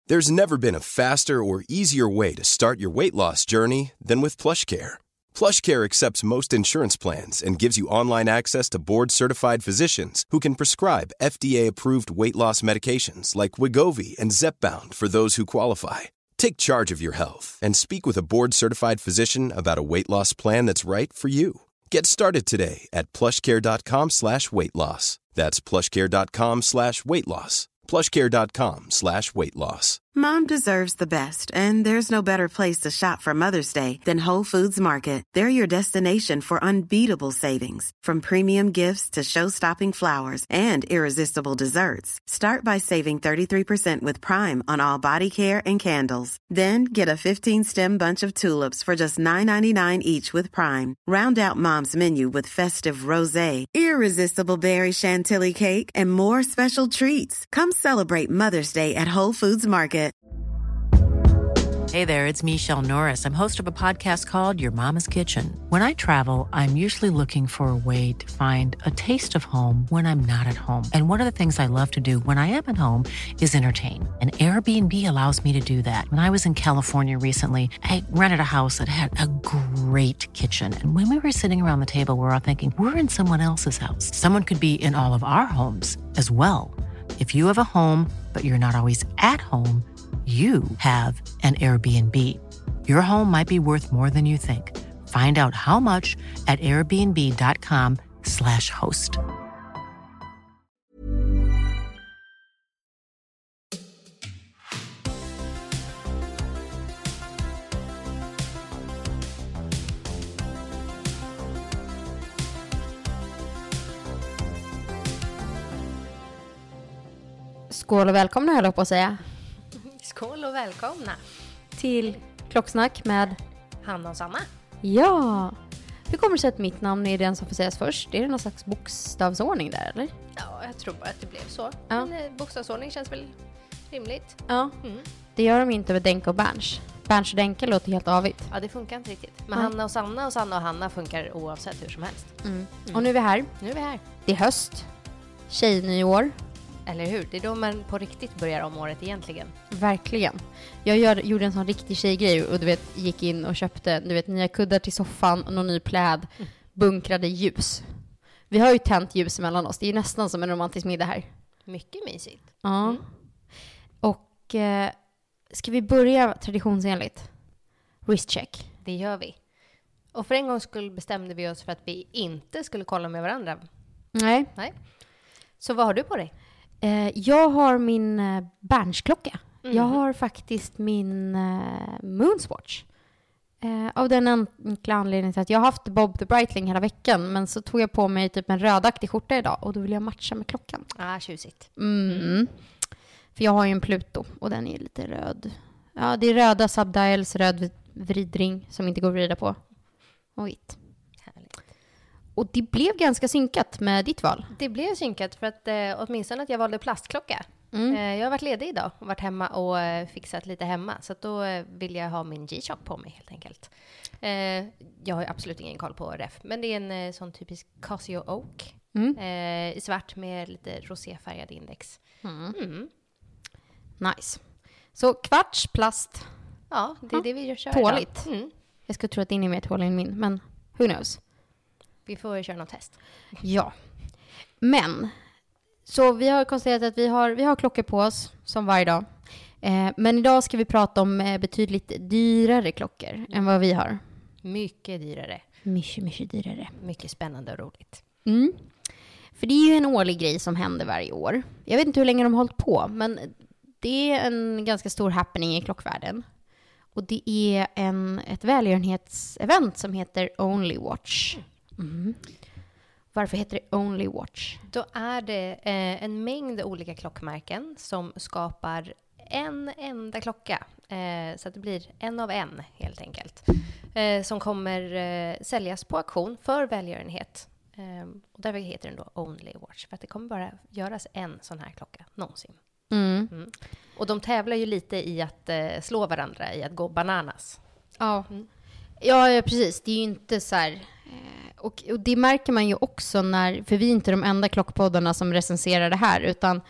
There's never been a faster or easier way to start your weight loss journey than with PlushCare. PlushCare accepts most insurance plans and gives you online access to board-certified physicians who can prescribe FDA-approved weight loss medications like Wegovy and Zepbound for those who qualify. Take charge of your health and speak with a board-certified physician about a weight loss plan that's right for you. Get started today at plushcare.com/weightloss. That's plushcare.com/weightloss. plushcare.com/weightloss. Mom deserves the best, and there's no better place to shop for Mother's Day than Whole Foods Market. They're your destination for unbeatable savings, from premium gifts to show-stopping flowers and irresistible desserts. Start by saving 33% with Prime on all body care and candles. Then get a 15-stem bunch of tulips for just $9.99 each with Prime. Round out Mom's menu with festive rosé, irresistible berry chantilly cake, and more special treats. Come celebrate Mother's Day at Whole Foods Market. Hey there, it's Michelle Norris. I'm host of a podcast called Your Mama's Kitchen. When I travel, I'm usually looking for a way to find a taste of home when I'm not at home. And one of the things I love to do when I am at home is entertain. And Airbnb allows me to do that. When I was in California recently, I rented a house that had a great kitchen. And when we were sitting around the table, we were all thinking, we're in someone else's house. Someone could be in all of our homes as well. If you have a home, but you're not always at home, you have an Airbnb. Your home might be worth more than you think. Find out how much at airbnb.com/host. Skål och välkomna, höll jag på att säga. Skål och välkomna till Klocksnack med Hanna och Sanna. Ja, hur kommer det sig att mitt namn är den som får sägas först? Är det någon slags bokstavsordning där, eller? Ja, jag tror bara att det blev så. Ja. Men bokstavsordning känns väl rimligt. Ja, det gör de inte över Denke och Berns. Berns och Denke låter helt avigt. Ja, det funkar inte riktigt. Men Hanna och Sanna och Sanna och Hanna funkar oavsett hur som helst. Och nu är vi här. Nu är vi här. Det är höst. Tjejnyår. Eller hur? Det är då man på riktigt börjar om året egentligen. Verkligen. Jag gjorde en sån riktig tjejgrej och du vet, gick in och köpte nya kuddar till soffan och någon ny pläd. Bunkrade ljus. Vi har ju tänt ljus mellan oss. Det är ju nästan som en romantisk middag här. Mycket mysigt. Ja. Och ska vi börja traditionsenligt? Wristcheck. Det gör vi. Och för en gång skull bestämde vi oss för att vi inte skulle kolla med varandra. Nej. Så vad har du på dig? Jag har min Berns-klocka. Jag har faktiskt min Moonswatch. Av den enkla anledningen till att jag har haft Bob the Breitling hela veckan. Men så tog jag på mig typ en rödaktig skjorta idag. Och då vill jag matcha med klockan. Tjusigt. För jag har ju en Pluto. Och den är lite röd. Ja, det är röda subdials, röd vridring som inte går att vrida på. Och vitt. Och det blev ganska synkat med ditt val. Det blev synkat för att åtminstone att jag valde plastklocka. Jag har varit ledig idag och varit hemma och fixat lite hemma. Så att då vill jag ha min G-Shock på mig helt enkelt. Jag har absolut ingen koll på ref. Men det är en sån typisk Casio Oak. I svart med lite roséfärgad index. Nice. Så kvarts plast. Ja, det är det vi kör. Tåligt. Jag skulle tro att din är mer tålig än min. Men who knows? Vi får köra något test. Ja. Men så vi har konstaterat att vi har klockor på oss som varje dag. Men idag ska vi prata om betydligt dyrare klockor än vad vi har. Mycket dyrare. Mycket dyrare. Mycket spännande och roligt. För det är ju en årlig grej som händer varje år. Jag vet inte hur länge de har hållit på, men det är en ganska stor happening i klockvärlden. Och det är ett välgörenhetsevent som heter Only Watch. Varför heter det Only Watch? Då är det en mängd olika klockmärken som skapar en enda klocka. Så att det blir en av en helt enkelt. Som kommer säljas på auktion för välgörenhet. Och därför heter den då Only Watch. För att det kommer bara göras en sån här klocka någonsin. Och de tävlar ju lite i att slå varandra, i att gå bananas. Ja, ja precis. Det är ju inte så här... Och det märker man ju också för vi är inte de enda klockpoddarna som recenserar det här, utan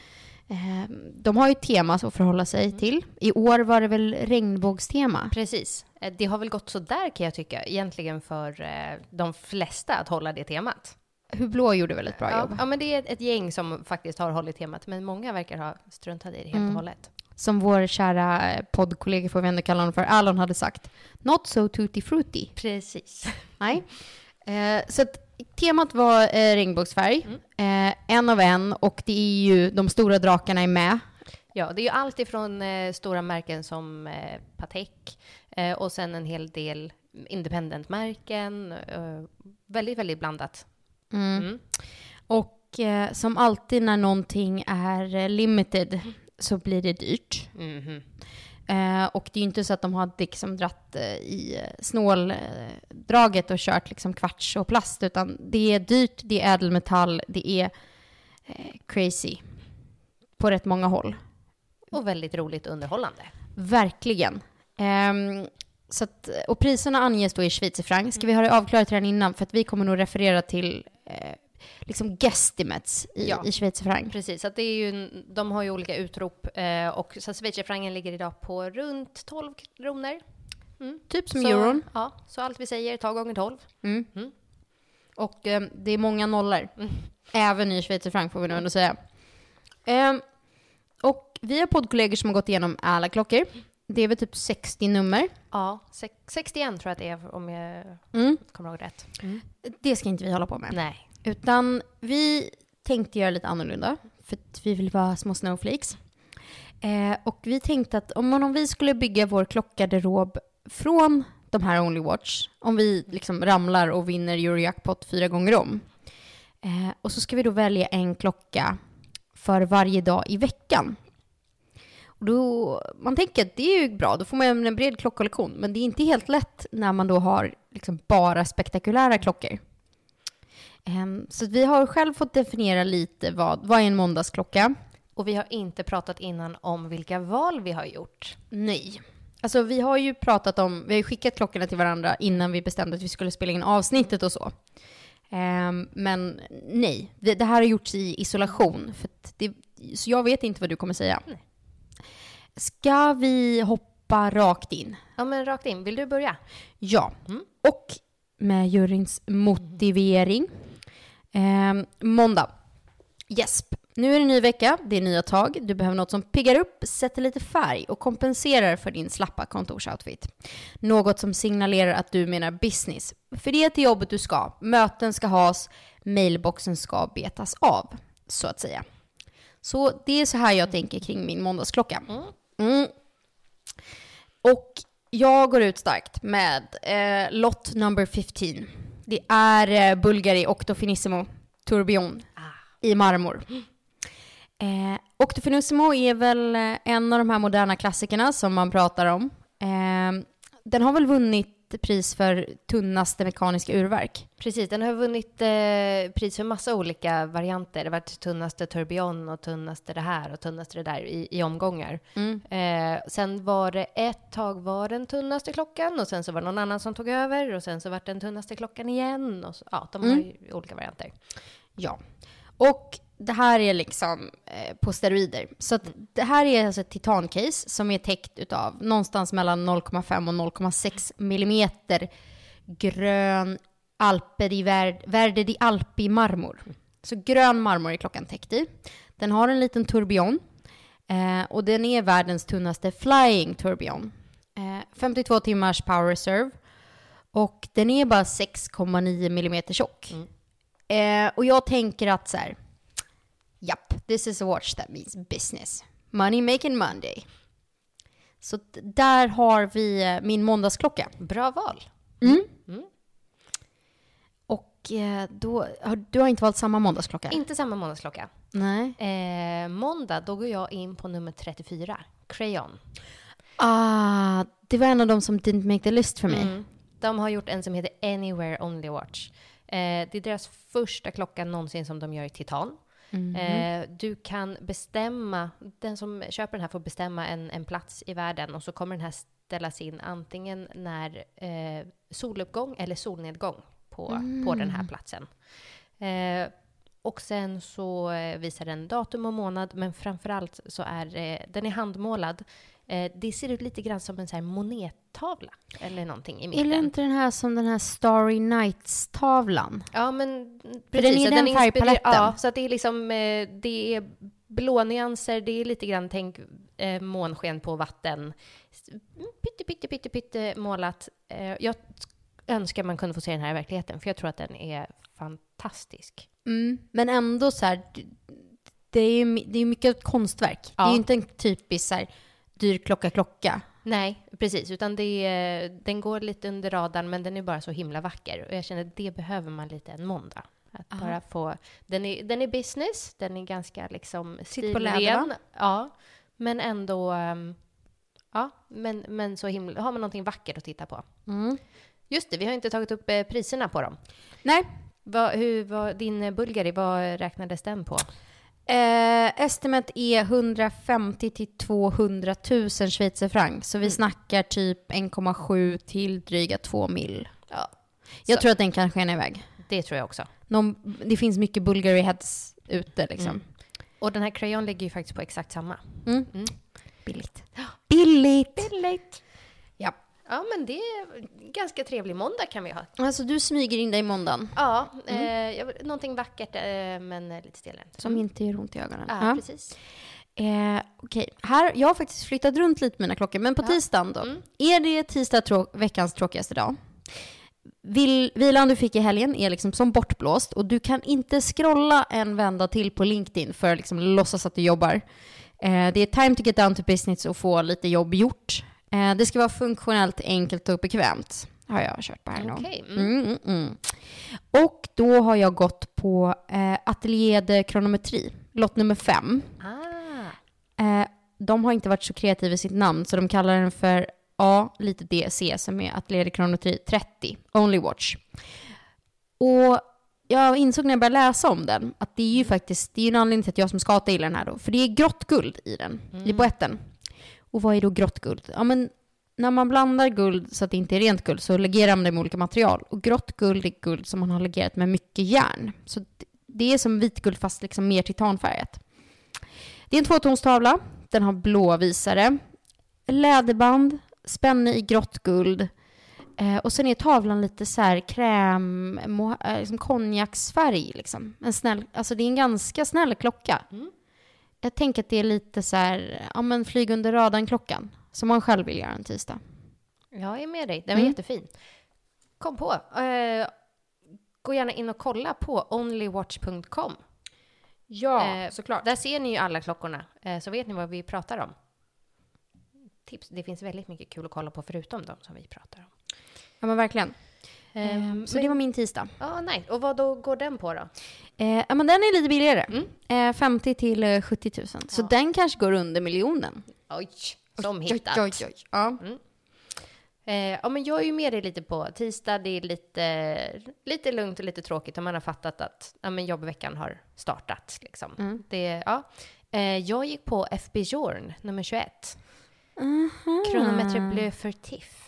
De har ju ett tema att förhålla sig till. I år var det väl regnbågstema. Precis. Det har väl gått så där kan jag tycka egentligen för de flesta att hålla det temat. Hur blå gjorde väl ett bra jobb. Ja, men det är ett gäng som faktiskt har hållit temat, men många verkar ha struntat i det helt och hållet. Som vår kära poddkollega, får vi ändå kalla honom för, Alon hade sagt. Not so tutti frutti. Precis. Nej. Så att temat var regnbågsfärg. En av en. Och det är ju de stora drakarna är med. Ja, det är ju allt ifrån stora märken som Patek och sen en hel del independent-märken. Väldigt, väldigt blandat. Och som alltid när någonting är limited så blir det dyrt. Och det är ju inte så att de har liksom dratt i snåldraget och kört liksom kvarts och plast, utan det är dyrt, det är ädelmetall, det är crazy på rätt många håll. Och väldigt roligt underhållande. Verkligen. Så att, och priserna anges då i schweizerfranc. Ska vi ha det avklarat redan innan? För att vi kommer nog referera till liksom guesstimates i schweizerfranc. Precis, så att det är ju, de har ju olika utrop. Och så schweizerfrancen ligger idag på runt 12 kronor. Typ som euron. Ja, så allt vi säger, ta gånger 12. Och det är många nollor. Även i schweizerfranc får vi nog ändå säga. Och vi har poddkollegor som har gått igenom alla klockor. Det är väl typ 60 nummer. Ja, 61 tror jag att det är om jag kommer ihåg rätt. Det ska inte vi hålla på med. Nej. Utan vi tänkte göra lite annorlunda. För att vi vill vara små snowflakes. Och vi tänkte att om vi skulle bygga vår klockgarderob från de här Only Watch. Om vi liksom ramlar och vinner Eurojackpot 4 gånger om. Och så ska vi då välja en klocka för varje dag i veckan. Och då, man tänker att det är ju bra, då får man en bred klockkollektion. Men det är inte helt lätt när man då har liksom bara spektakulära klockor. Så vi har själv fått definiera lite vad är en måndagsklocka. Och vi har inte pratat innan om vilka val vi har gjort. Nej. Alltså vi har ju pratat om, vi har ju skickat klockorna till varandra innan vi bestämde att vi skulle spela in avsnittet och så. Men nej, det här har gjorts i isolation. Så jag vet inte vad du kommer säga. Nej. Ska vi hoppa rakt in? Ja, men rakt in. Vill du börja? Ja. Och med juryns motivering. Måndag. Jesp. Nu är det ny vecka, det är nya tag. Du behöver något som piggar upp, sätter lite färg och kompenserar för din slappa kontorsoutfit. Något som signalerar att du menar business. För det är till jobbet du ska. Möten ska has, mailboxen ska betas av, så att säga. Så det är så här jag tänker kring min måndagsklocka. Och jag går ut starkt med lot number 15. Det är Bulgari Octofinissimo Tourbillon i marmor. Octofinissimo är väl en av de här moderna klassikerna som man pratar om. Den har väl vunnit pris för tunnaste mekaniska urverk. Precis, den har vunnit pris för massa olika varianter. Det har varit tunnaste tourbillon och tunnaste det här och tunnaste det där i omgångar. Sen var det ett tag var den tunnaste klockan och sen så var det någon annan som tog över och sen så var det den tunnaste klockan igen. Och så, ja, de har ju olika varianter. Ja, och det här är liksom på steroider. Så att det här är alltså ett titancase som är täckt utav någonstans mellan 0,5 och 0,6 millimeter grön Verde di Alpi marmor. Så grön marmor är klockan täckt i. Den har en liten tourbillon och den är världens tunnaste flying tourbillon. 52 timmars power reserve och den är bara 6,9 millimeter tjock. Och jag tänker att så här, japp, this is a watch that means business. Money making Monday. Så där har vi min måndagsklocka. Bra val. Och du har inte valt samma måndagsklocka? Inte samma måndagsklocka. Nej. Måndag, då går jag in på nummer 34. Crayon. Det var en av dem som didn't make the list för mig. De har gjort en som heter Anywhere Only Watch. Det är deras första klocka någonsin som de gör i titan. Du kan bestämma, den som köper den här får bestämma en plats i världen och så kommer den här ställas in antingen när soluppgång eller solnedgång på den här platsen. Och sen så visar den datum och månad, men framförallt så är den är handmålad. Det ser ut lite grann som en så här monettavla eller någonting i mitten. Är det inte den här som den här Starry Nights-tavlan? Ja, men precis. Den är den färgpaletten. Ja, så att det är liksom det är blå nyanser, det är lite grann tänk månsken på vatten. Pytte målat. Jag önskar man kunde få se den här i verkligheten, för jag tror att den är fantastisk. Men ändå så här, det är mycket konstverk. Ja. Det är ju inte en typisk så här dyr klocka. Nej, precis. Utan den går lite under radarn, men den är bara så himla vacker. Och jag känner att det behöver man lite en måndag. Att bara få, den är business, den är ganska liksom stilren. Ja, men ändå, ja, men så himla, har man någonting vackert att titta på. Just det, vi har inte tagit upp priserna på dem. Nej. Din Bulgari, vad räknades den på? Estimat är 150 till 200 000 schweizerfranc. Så vi snackar typ 1,7 till dryga 2 mil. Ja. Jag tror att den kan skena iväg. Det tror jag också. Det finns mycket Bulgari heads ute liksom. Och den här crayon ligger ju faktiskt på exakt samma. Billigt. Ja. Ja, men det är en ganska trevlig måndag kan vi ha. Alltså du smyger in dig i måndagen. Ja, någonting vackert men lite stelrent. Som inte gör ont i ögonen. Ja, precis. Okej. Här, jag har faktiskt flyttat runt lite mina klockor. Men på tisdagen då. Är det tisdag veckans tråkigaste dag? Vilan du fick i helgen är liksom som bortblåst. Och du kan inte scrolla en vända till på LinkedIn för att liksom låtsas att du jobbar. Det är time to get down to business och få lite jobb gjort. Det ska vara funktionellt, enkelt och bekvämt. Har jag kört på här nu. Okay. Och då har jag gått på Atelier de Kronometri, lott nummer 5. De har inte varit så kreativa i sitt namn, så de kallar den för lite DC, som är Atelier de Kronometri 30, Only Watch. Och jag insåg när jag började läsa om den att det är ju faktiskt, det är en anledning till att jag som skata gillar den här då. För det är grått guld i den, i boetten. Och vad är då grått guld? Ja, men när man blandar guld så att det inte är rent guld så legerar man det med olika material. Och grått guld är guld som man har legerat med mycket järn. Så det är som vitguld fast liksom mer titanfärgat. Det är en 2-tonstavla. Den har blå visare. Läderband. Spänne i grått guld. Och sen är tavlan lite så här kräm, liksom konjaksfärg. Liksom. Alltså det är en ganska snäll klocka. Jag tänker att det är lite så här, flyg under radarn-klockan. Som man själv vill göra en tisdag. Jag är med dig. Den var jättefin. Kom på. Gå gärna in och kolla på onlywatch.com. Ja, såklart. Där ser ni ju alla klockorna. Så vet ni vad vi pratar om. Tips. Det finns väldigt mycket kul att kolla på förutom de som vi pratar om. Ja, men verkligen. Så det var min tisdag. Ja, nej. Och vad då går den på då? Men den är lite billigare. 50 till 70 000. Så den kanske går under miljonen. Oj, som hittat. Oj. Ja. Men jag är ju med dig lite på tisdag. Det är lite lugnt och lite tråkigt. Om man har fattat att jobbveckan har startat. Liksom. Jag gick på FB Journe nummer 21. Chronometre Bleu Furtif.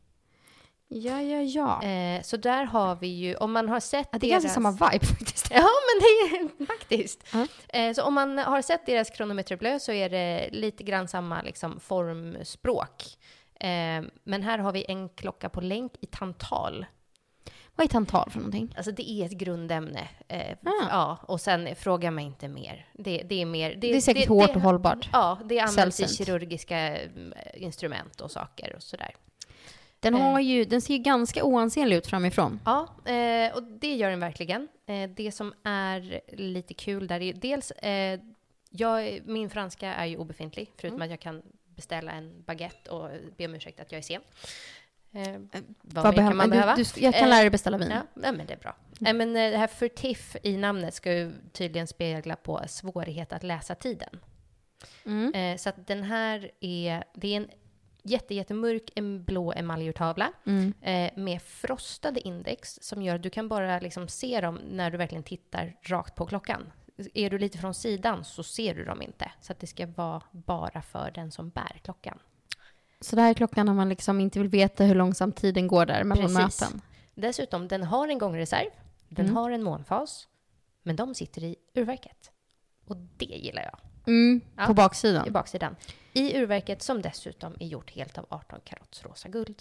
Ja. Så där har vi ju, om man har sett det är ganska samma vibe faktiskt. Ja, men det är faktiskt. Så om man har sett deras Chronometre Bleu så är det lite grann samma liksom, formspråk. Men här har vi en klocka på länk i tantal. Vad är tantal för någonting? Alltså det är ett grundämne. Ja, och sen fråga mig inte mer. Det är mer. Det är säkert hårt och hållbart. Ja, det används i kirurgiska instrument och saker och sådär. Den ser ju ganska oansenlig ut framifrån. Ja, och det gör den verkligen. Det som är lite kul där är dels, min franska är ju obefintlig, förutom att jag kan beställa en baguette och be om ursäkt att jag är sen. Vad kan man behöva? Jag kan lära dig beställa vin. Ja, men det är bra. Men det här furtif i namnet ska ju tydligen spegla på svårighet att läsa tiden. Så att den här det är en jättemörk, en blå emaljurtavla med frostade index som gör att du kan bara liksom se dem när du verkligen tittar rakt på klockan. Är du lite från sidan så ser du dem inte. Så att det ska vara bara för den som bär klockan. Så det här är klockan när man liksom inte vill veta hur långsamt tiden går där mellan möten. Dessutom, den har en gångreserv. Den har en månfas. Men de sitter i urverket. Och det gillar jag. På baksidan. I baksidan. I urverket som dessutom är gjort helt av 18 karats rosa guld.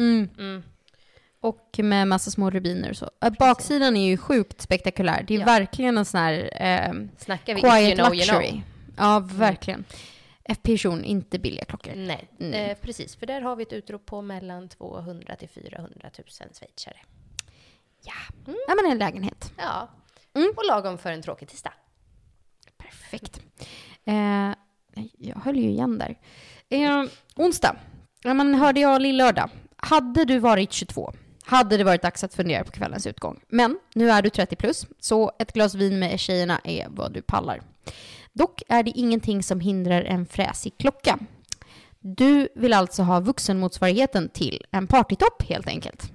Och med massa små rubiner och så. Baksidan är ju sjukt spektakulär. Det är verkligen en sån här Snackar vi quiet you know, luxury. Ja, verkligen. FP-person, inte billiga klockor. Nej, precis. För där har vi ett utrop på mellan 200 till 400 000 schweizare. Ja, men en lägenhet. Ja, och lagom för en tråkig tisdag. Perfekt. Jag höll ju igen där. Onsdag. Man hörde jag lillördag. Hade du varit 22 hade det varit dags att fundera på kvällens utgång. Men nu är du 30 plus, så ett glas vin med tjejerna är vad du pallar. Dock är det ingenting som hindrar en fräsig klocka. Du vill alltså ha vuxenmotsvarigheten till en partytopp helt enkelt.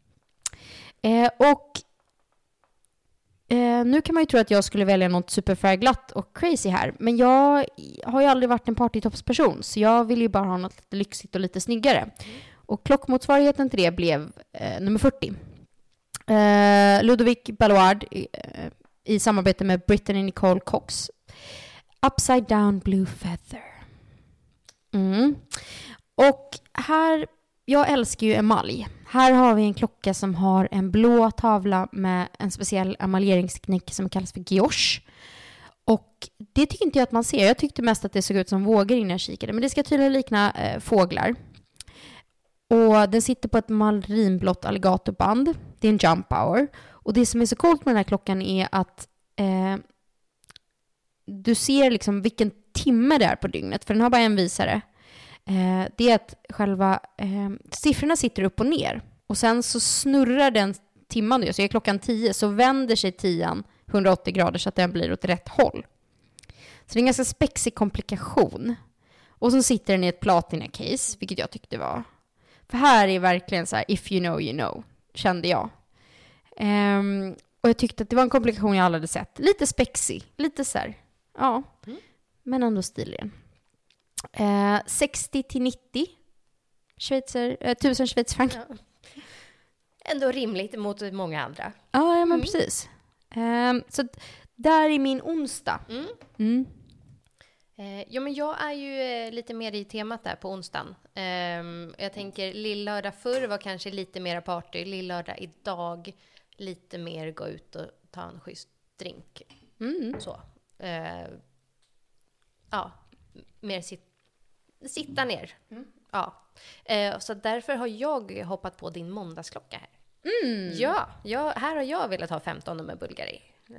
Nu kan man ju tro att jag skulle välja något superfärgglatt och crazy här. Men jag har ju aldrig varit en partytoppsperson. Så jag vill ju bara ha något lite lyxigt och lite snyggare. Och klockmotsvarigheten till det blev nummer 40. Ludovic Balloard i samarbete med Brittany Nicole Cox. Upside Down Blue Feather. Och här, jag älskar ju emalj. Här har vi en klocka som har en blå tavla med en speciell emaljeringsteknik som kallas för guilloche. Och det tycker inte jag att man ser. Jag tyckte mest att det såg ut som vågor innan jag kikade. Men det ska tydligen likna fåglar. Och den sitter på ett marinblått alligatorband. Det är en jump hour. Och det som är så coolt med den här klockan är att du ser liksom vilken timme det är på dygnet. För den har bara en visare. Det är att själva siffrorna sitter upp och ner. Och sen så snurrar den timman. Så är klockan 10 så vänder sig 10 180 grader så att den blir åt rätt håll. Så det är en ganska spexig komplikation. Och så sitter den i ett platina-case, vilket jag tyckte var... För här är verkligen så här, if you know, you know, kände jag. Och jag tyckte att det var en komplikation jag aldrig hade sett. Lite spexig, lite så här, ja. Men ändå stilig. 60 till 90 1000 schweizerfranc. Ja. Ändå rimligt mot många andra. Ja, men precis. Så där är min onsdag. Ja, men jag är ju lite mer i temat där på onsdagen. Jag tänker lillördag förr var kanske lite mer party. Lillördag idag lite mer gå ut och ta en schysst drink. Så. Ja, mer sitta ner. Ja. Så därför har jag hoppat på din måndagsklocka här. Ja, här har jag velat ha 15 nummer Bulgari.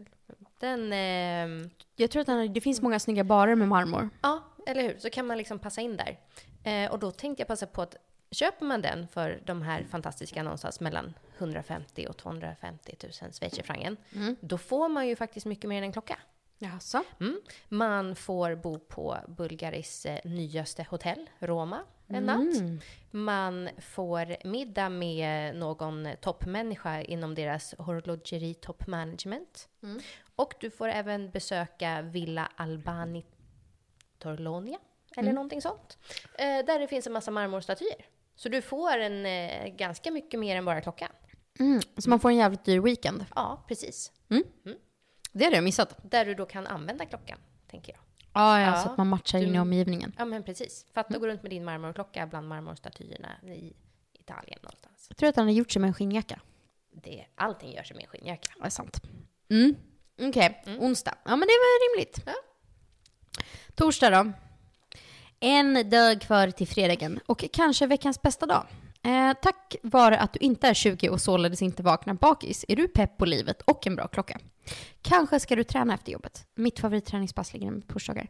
Jag tror att det finns många snygga barer med marmor. Ja, eller hur? Så kan man liksom passa in där. Och då tänkte jag passa på att köper man den för de här fantastiska någonstans mellan 150 och 250 000 schweizerfranc, då får man ju faktiskt mycket mer än en klocka. Jaså? Man får bo på Bulgaris nyaste hotell, Roma, en natt. Man får middag med någon toppmänniska inom deras horlogeri top management. Och du får även besöka Villa Albani Torlonia, eller någonting sånt. Där det finns en massa marmorstatyer. Så du får en ganska mycket mer än bara klockan. Så man får en jävligt dyr weekend. Ja, precis. Det hade jag missat. Där du då kan använda klockan, tänker jag. Ja, så att man matchar in i omgivningen. Ja, men precis. Fatta gå runt med din marmorklocka bland marmorstatyerna i Italien någonstans. Jag tror att han har gjort sig med en skinnjacka. Allting gör sig med en skinnjacka. Det är sant. Okej, onsdag. Ja, men det var rimligt. Ja. Torsdag då. En dag kvar till fredagen. Och kanske veckans bästa dag. Tack vare att du inte är 20 och således inte vaknar bakis är du pepp på livet och en bra klocka. Kanske ska du träna efter jobbet. Mitt favoritträningspass ligger på torsdagar.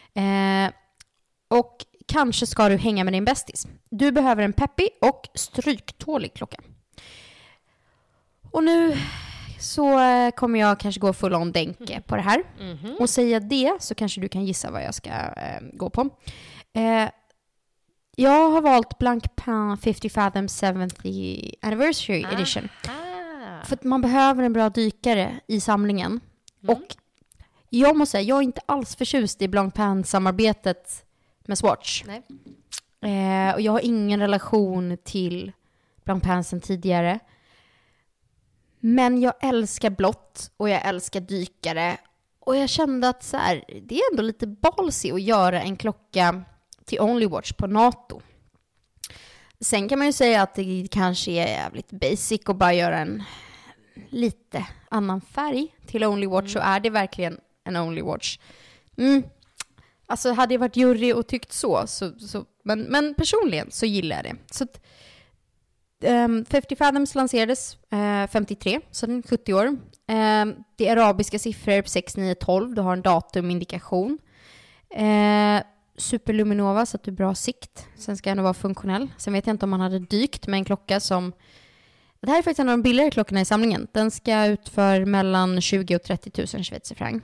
Och kanske ska du hänga med din bästis. Du behöver en peppig och stryktålig klocka. Och nu så kommer jag kanske gå full on dänke på det här. Och säga det så kanske du kan gissa vad jag ska gå på. Jag har valt Blancpain 50 Fathom 70th Anniversary Edition. För att man behöver en bra dykare i samlingen. Och jag måste säga, jag är inte alls förtjust i Blancpain-samarbetet med Swatch. Nej. Och jag har ingen relation till Blancpain sedan tidigare. Men jag älskar blått och jag älskar dykare. Och jag kände att så här, det är ändå lite ballsy att göra en klocka till Only Watch på NATO. Sen kan man ju säga att det kanske är jävligt basic att bara göra en lite annan färg till Only Watch. Så är det verkligen en Only Watch. Alltså hade jag varit jury och tyckt så men personligen så gillar jag det. Så att, 50 Fathoms lanserades 53, så den är 70 år. Det är arabiska siffror 6912, du har en datumindikation. Superluminova så att du har bra sikt. Sen ska den vara funktionell. Sen vet jag inte om man hade dykt med en klocka som... Det här är faktiskt en av de billigare klockorna i samlingen. Den ska ut för mellan 20 och 30 000 schweizerfranc.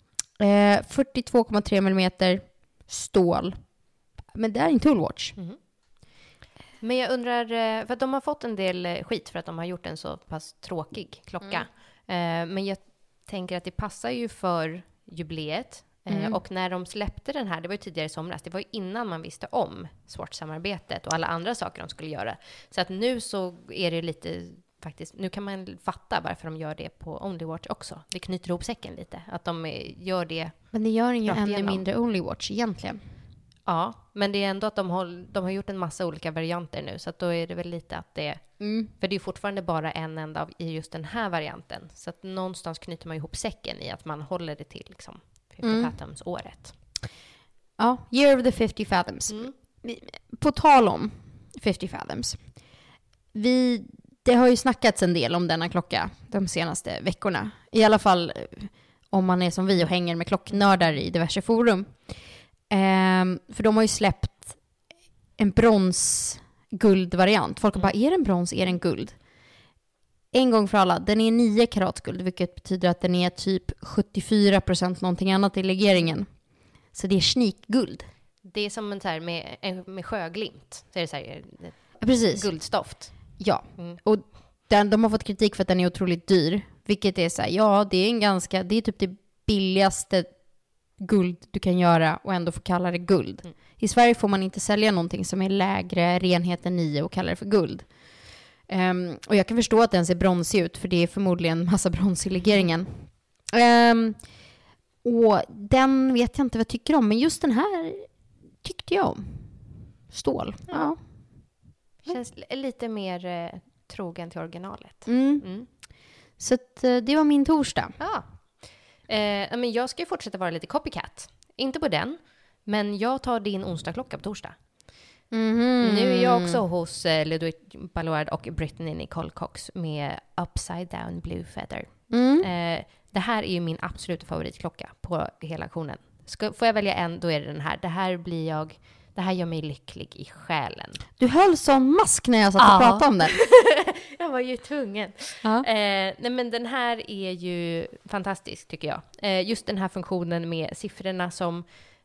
42,3 mm stål. Men det är en toolwatch. Men jag undrar, för att de har fått en del skit för att de har gjort en så pass tråkig klocka. Men jag tänker att det passar ju för jubileet. Och när de släppte den här, det var ju tidigare i somras, det var ju innan man visste om Swatch-samarbetet och alla andra saker de skulle göra. Så att nu så är det lite, faktiskt, nu kan man fatta varför de gör det på Only Watch också. Det knyter ihop säcken lite, att de gör det. Men det gör ju ännu mindre Only Watch egentligen. Ja, men det är ändå att de har gjort en massa olika varianter nu, så att då är det väl lite att det... För det är fortfarande bara en enda i just den här varianten. Så att någonstans knyter man ihop säcken i att man håller det till liksom 50 Fathoms-året. Ja, Year of the 50 Fathoms. På tal om 50 Fathoms. Det har ju snackats en del om denna klocka de senaste veckorna. I alla fall om man är som vi och hänger med klocknördar i diverse forum. För de har ju släppt en brons-guldvariant. Folk bara, är den brons, är den guld? En gång för alla, den är 9 karat guld, vilket betyder att den är typ 74% någonting annat i legeringen. Så det är sneakguld. Det är som en så här med sjöglimt. Så är det så här, precis. Guldstoft. Ja, och de har fått kritik för att den är otroligt dyr. Vilket är så här, ja, det är typ det billigaste guld du kan göra och ändå få kalla det guld. I Sverige får man inte sälja någonting som är lägre renhet än 9 och kalla det för guld. Och jag kan förstå att den ser bronsig ut, för det är förmodligen en massa brons i legeringen. Och den vet jag inte vad jag tycker om, men just den här tyckte jag om. Stål. Ja. Känns lite mer trogen till originalet. Så att, det var min torsdag. Ja. Men jag ska ju fortsätta vara lite copycat. Inte på den, men jag tar din onsdagklocka på torsdag. Nu är jag också hos Ludwig Ballard och Brittany Nicole Cox med Upside Down Blue Feather. Det här är ju min absoluta favoritklocka på hela auktionen. Får jag välja en, då är det den här. Det här gör mig lycklig i själen. Du höll sån mask när jag satt och pratade om den. Jag var ju tvungen. Nej, men den här är ju fantastisk tycker jag. Just den här funktionen med siffrorna som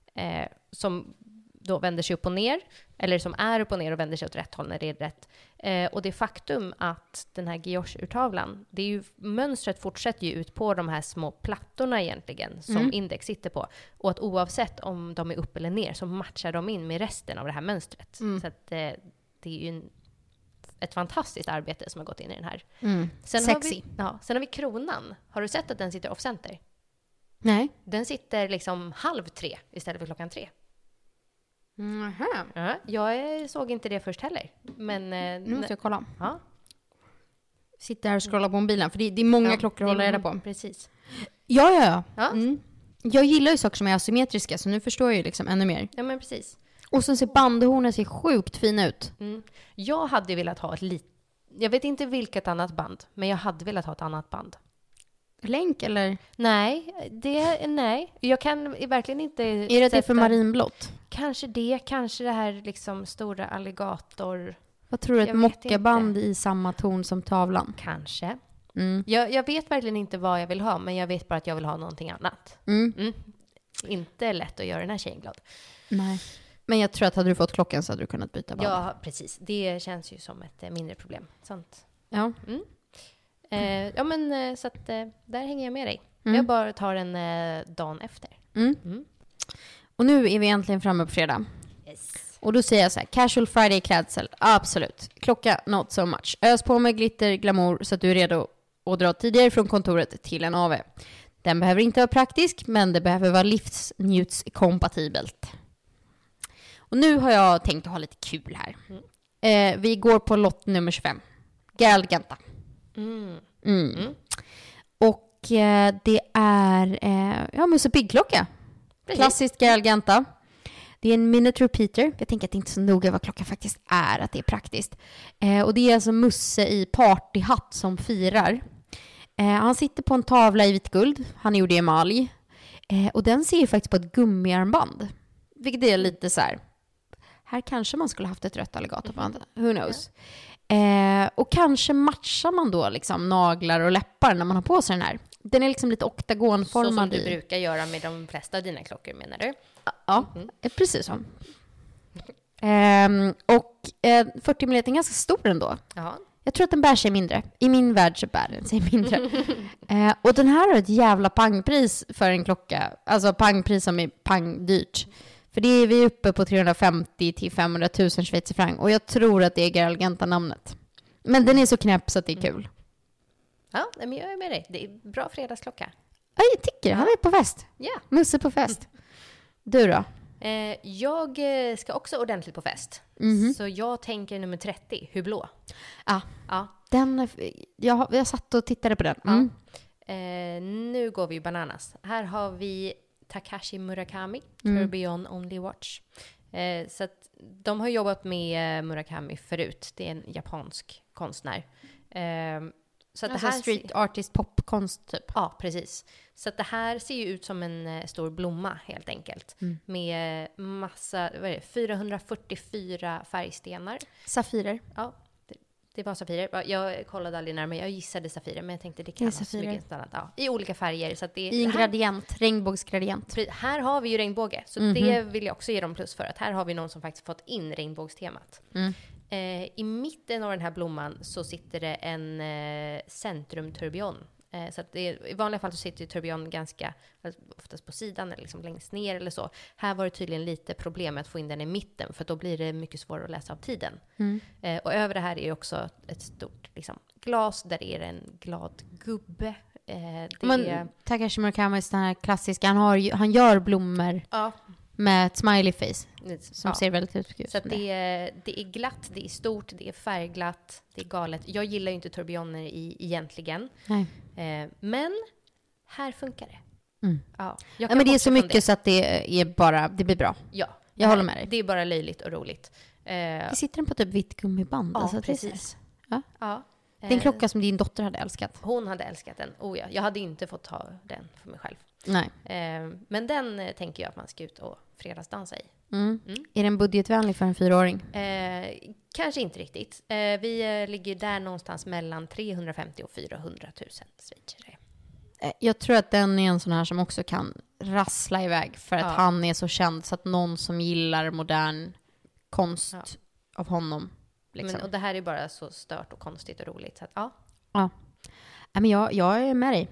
då vänder sig upp och ner, eller som är upp och ner och vänder sig åt rätt håll när det är rätt. Och det faktum att den här guilloche-urtavlan, det är ju, mönstret fortsätter ju ut på de här små plattorna egentligen som index sitter på. Och att oavsett om de är upp eller ner så matchar de in med resten av det här mönstret. Så att det är ju ett fantastiskt arbete som har gått in i den här. Sexy. Sen har vi kronan. Har du sett att den sitter off-center? Nej. Den sitter liksom 2:30 istället för 3:00. Ja, jag såg inte det först heller. Men nu måste jag kolla. Ja. Sitter här och scrollar på mobilen, för det är många klockor att hålla reda på. Precis. Ja. Jag gillar ju saker som är asymmetriska, så nu förstår jag ju liksom ännu mer. Ja, men precis. Och sen ser bandhornen ser sjukt fina ut. Jag hade velat ha jag vet inte vilket annat band, men jag hade velat ha ett annat band. Länk eller? Nej. Jag kan verkligen inte... Är det för marinblått? Kanske det här liksom stora alligator... Vad tror du, ett mockaband i samma ton som tavlan? Kanske. Jag vet verkligen inte vad jag vill ha, men jag vet bara att jag vill ha någonting annat. Inte lätt att göra den här tjejen glad. Nej. Men jag tror att hade du fått klockan så hade du kunnat byta band. Ja, precis. Det känns ju som ett mindre problem. Sånt. Ja. Så att där hänger jag med dig. Jag bara tar en dagen efter. Och nu är vi äntligen framme på fredag. Yes. Och då säger jag så här, casual Friday klädsel, absolut. Klocka, not so much. Ös på med glitter, glamour så att du är redo och dra tidigare från kontoret till en AW. Den behöver inte vara praktisk, men det behöver vara livsnjutskompatibelt. Och nu har jag tänkt att ha lite kul här. Vi går på lott nummer 25. Gerald Genta. Och det är Musse Pigg-klocka. Klassiskt Gerald Genta. Det är en minute repeater. Jag tänker att det inte är så noga vad klockan faktiskt är, att det är praktiskt. Och det är alltså Musse i partyhatt som firar. Han sitter på en tavla i vit guld. Han gjorde emalj. Och den ser ju faktiskt på ett gummiarmband. Vilket är lite så här kanske man skulle haft ett rött alligatorband. Who knows? Och kanske matchar man då liksom naglar och läppar när man har på sig den här. Den är liksom lite oktagonformad. Så som du brukar göra med de flesta av dina klockor, menar du? Ja, precis så. Och 40 mm är ganska stor ändå. Ja. Jag tror att den bär sig mindre. I min värld så bär den sig mindre. Och den här har ett jävla pangpris för en klocka. Alltså pangpris som är pangdyrt. För det är vi uppe på 350 till 500 000 schweizerfranc. Och jag tror att det är Gerald Genta-namnet. Men den är så knäpp så att det är kul. Ja, men jag är med dig. Det är bra fredagsklocka. Ja, jag tycker. Han är på fest. Ja. Musse på fest. Du då? Jag ska också ordentligt på fest. Så jag tänker nummer 30, Hublå. Ja. Den, jag satt och tittade på den. Nu går vi bananas. Här har vi Takashi Murakami, Tourbillon Only Watch. Så att de har jobbat med Murakami förut. Det är en japansk konstnär. Så att alltså det här street artist popkonst typ. Ja, precis. Så att det här ser ju ut som en stor blomma helt enkelt. Med massa, 444 färgstenar. Safirer. Ja, det var safirer. Jag kollade aldrig närmare, jag gissade safirer, men jag tänkte det kan vara så mycket annat. Ja, i olika färger. Så att det, I en gradient, regnbågsgradient. Här har vi ju regnbåge, så det vill jag också ge dem plus för. Att här har vi någon som faktiskt fått in regnbågstemat. I mitten av den här blomman så sitter det en centrum-tourbillon. Så att i vanliga fall så sitter ju tourbillon ganska oftast på sidan eller liksom längst ner eller så. Här var det tydligen lite problem med att få in den i mitten, för då blir det mycket svårare att läsa av tiden. Och över det här är också ett stort liksom, glas där är en glad gubbe. Takashi Murakami är den här klassiska. Han gör blommor med ett smiley face som ser väldigt ut. Så att det är glatt, det är stort, det är färgglatt, det är galet. Jag gillar ju inte tourbillioner egentligen. Nej. Men här funkar det. Men det är så mycket så att det blir bra. Ja, jag håller med dig. Det är bara löjligt och roligt. Det sitter den på typ vitt gummiband. Ja, alltså, precis. Ja. Det är en klocka som din dotter hade älskat. Hon hade älskat den. Ja. Jag hade inte fått ta den för mig själv. Nej. Men den tänker jag att man ska ut och fredagsdansa i. Är den budgetvänlig för en 4-åring? Kanske inte riktigt. Vi ligger där någonstans mellan 350 och 400 000 schweizare. Jag tror att den är en sån här som också kan rassla iväg för att han är så känd, så att någon som gillar modern konst av honom. Liksom. Och det här är bara så stört och konstigt och roligt. Så att, Men jag är med dig.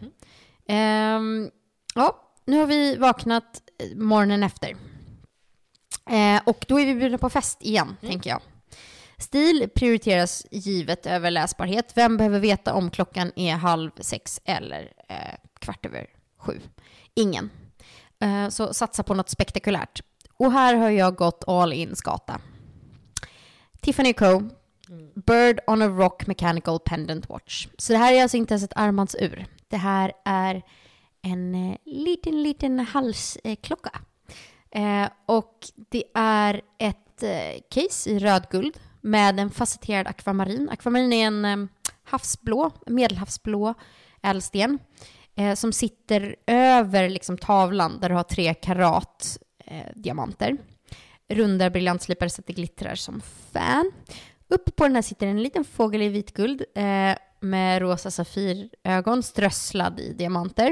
Nu har vi vaknat morgonen efter. Och då är vi bjudna på fest igen, tänker jag. Stil prioriteras givet över läsbarhet. Vem behöver veta om klockan är 5:30 eller 6:15? Ingen. Så satsa på något spektakulärt. Och här har jag gått all in skata. Tiffany & Co. Bird on a Rock Mechanical Pendant Watch. Så det här är alltså inte ens ett armbandsur. Det här är en liten halsklocka. Och det är ett case i rödguld med en facetterad akvamarin. Akvamarin är en medelhavsblå ädelsten som sitter över liksom tavlan där du har 3 karat diamanter. Runda briljantslipare så att det glittrar som fan. Uppe på den här sitter en liten fågel i vitguld med rosa safirögon strösslad i diamanter.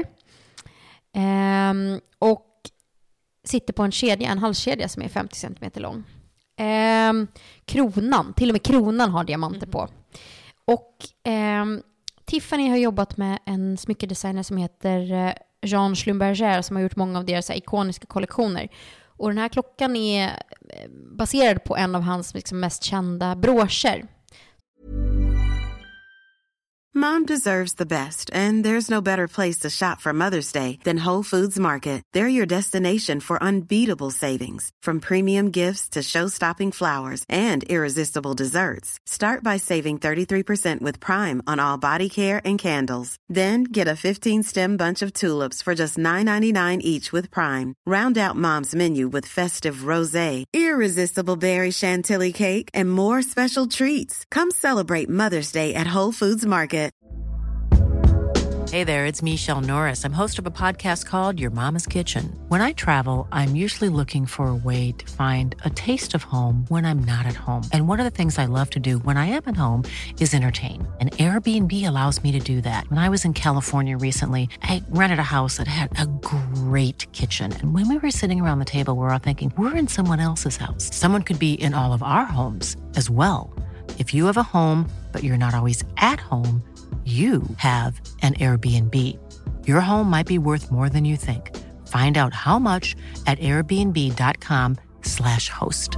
Och sitter på en halskedja som är 50 cm lång. Till och med kronan har diamanter på. Och Tiffany har jobbat med en smyckedesigner som heter Jean Schlumberger som har gjort många av deras ikoniska kollektioner. Och den här klockan är baserad på en av hans liksom mest kända broscher. Mom deserves the best, and there's no better place to shop for Mother's Day than Whole Foods Market. They're your destination for unbeatable savings, from premium gifts to show-stopping flowers and irresistible desserts. Start by saving 33% with Prime on all body care and candles. Then get a 15-stem bunch of tulips for just $9.99 each with Prime. Round out Mom's menu with festive rosé, irresistible berry chantilly cake, and more special treats. Come celebrate Mother's Day at Whole Foods Market. Hey there, it's Michelle Norris. I'm host of a podcast called Your Mama's Kitchen. When I travel, I'm usually looking for a way to find a taste of home when I'm not at home. And one of the things I love to do when I am at home is entertain. And Airbnb allows me to do that. When I was in California recently, I rented a house that had a great kitchen. And when we were sitting around the table, we were all thinking, we're in someone else's house. Someone could be in all of our homes as well. If you have a home, but you're not always at home, you have an Airbnb. Your home might be worth more than you think. Find out how much at airbnb.com/host.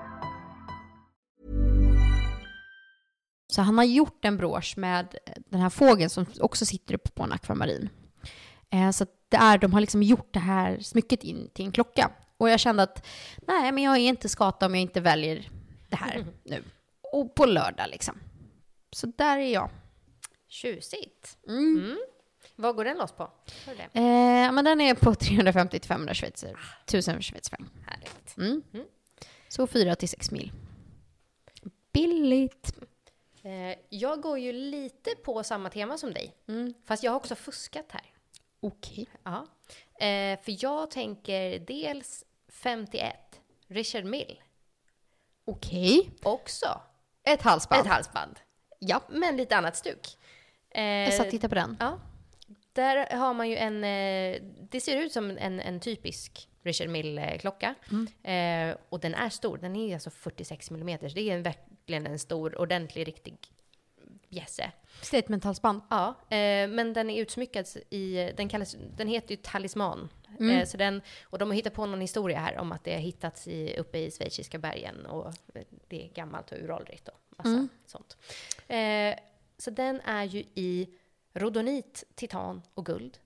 Så han har gjort en brosch med den här fågeln som också sitter på en akvamarin. Så att de har liksom gjort det här smycket in till en klocka. Och jag kände att nej, men jag är inte skata om jag inte väljer det här nu. Och på lördag liksom. Så där är jag. Tjusigt. Vad går den loss på? Men den är på 350-500 schweizer. 1000 schweizerfranc. Härligt. Så 4-6 mil. Billigt. Jag går ju lite på samma tema som dig. Fast jag har också fuskat här. Okej. Ja. För jag tänker dels 51 Richard Mille. Okej. Också Ett halsband. ett halsband. Ja, men lite annat stuk. Jag satt och tittade på den. Ja. Där har man ju det ser ut som en typisk Richard Mille-klocka. Och den är stor. Den är alltså 46 mm. Det är verkligen en stor, ordentlig, riktig bjässe. Statement-halsband. Ja, men den är utsmyckad den heter ju Talisman. Och de har hittat på någon historia här om att det har hittats uppe i schweiziska bergen och det är gammalt och uråldrigt och massa sånt. Så den är ju i rhodonit, titan och guld.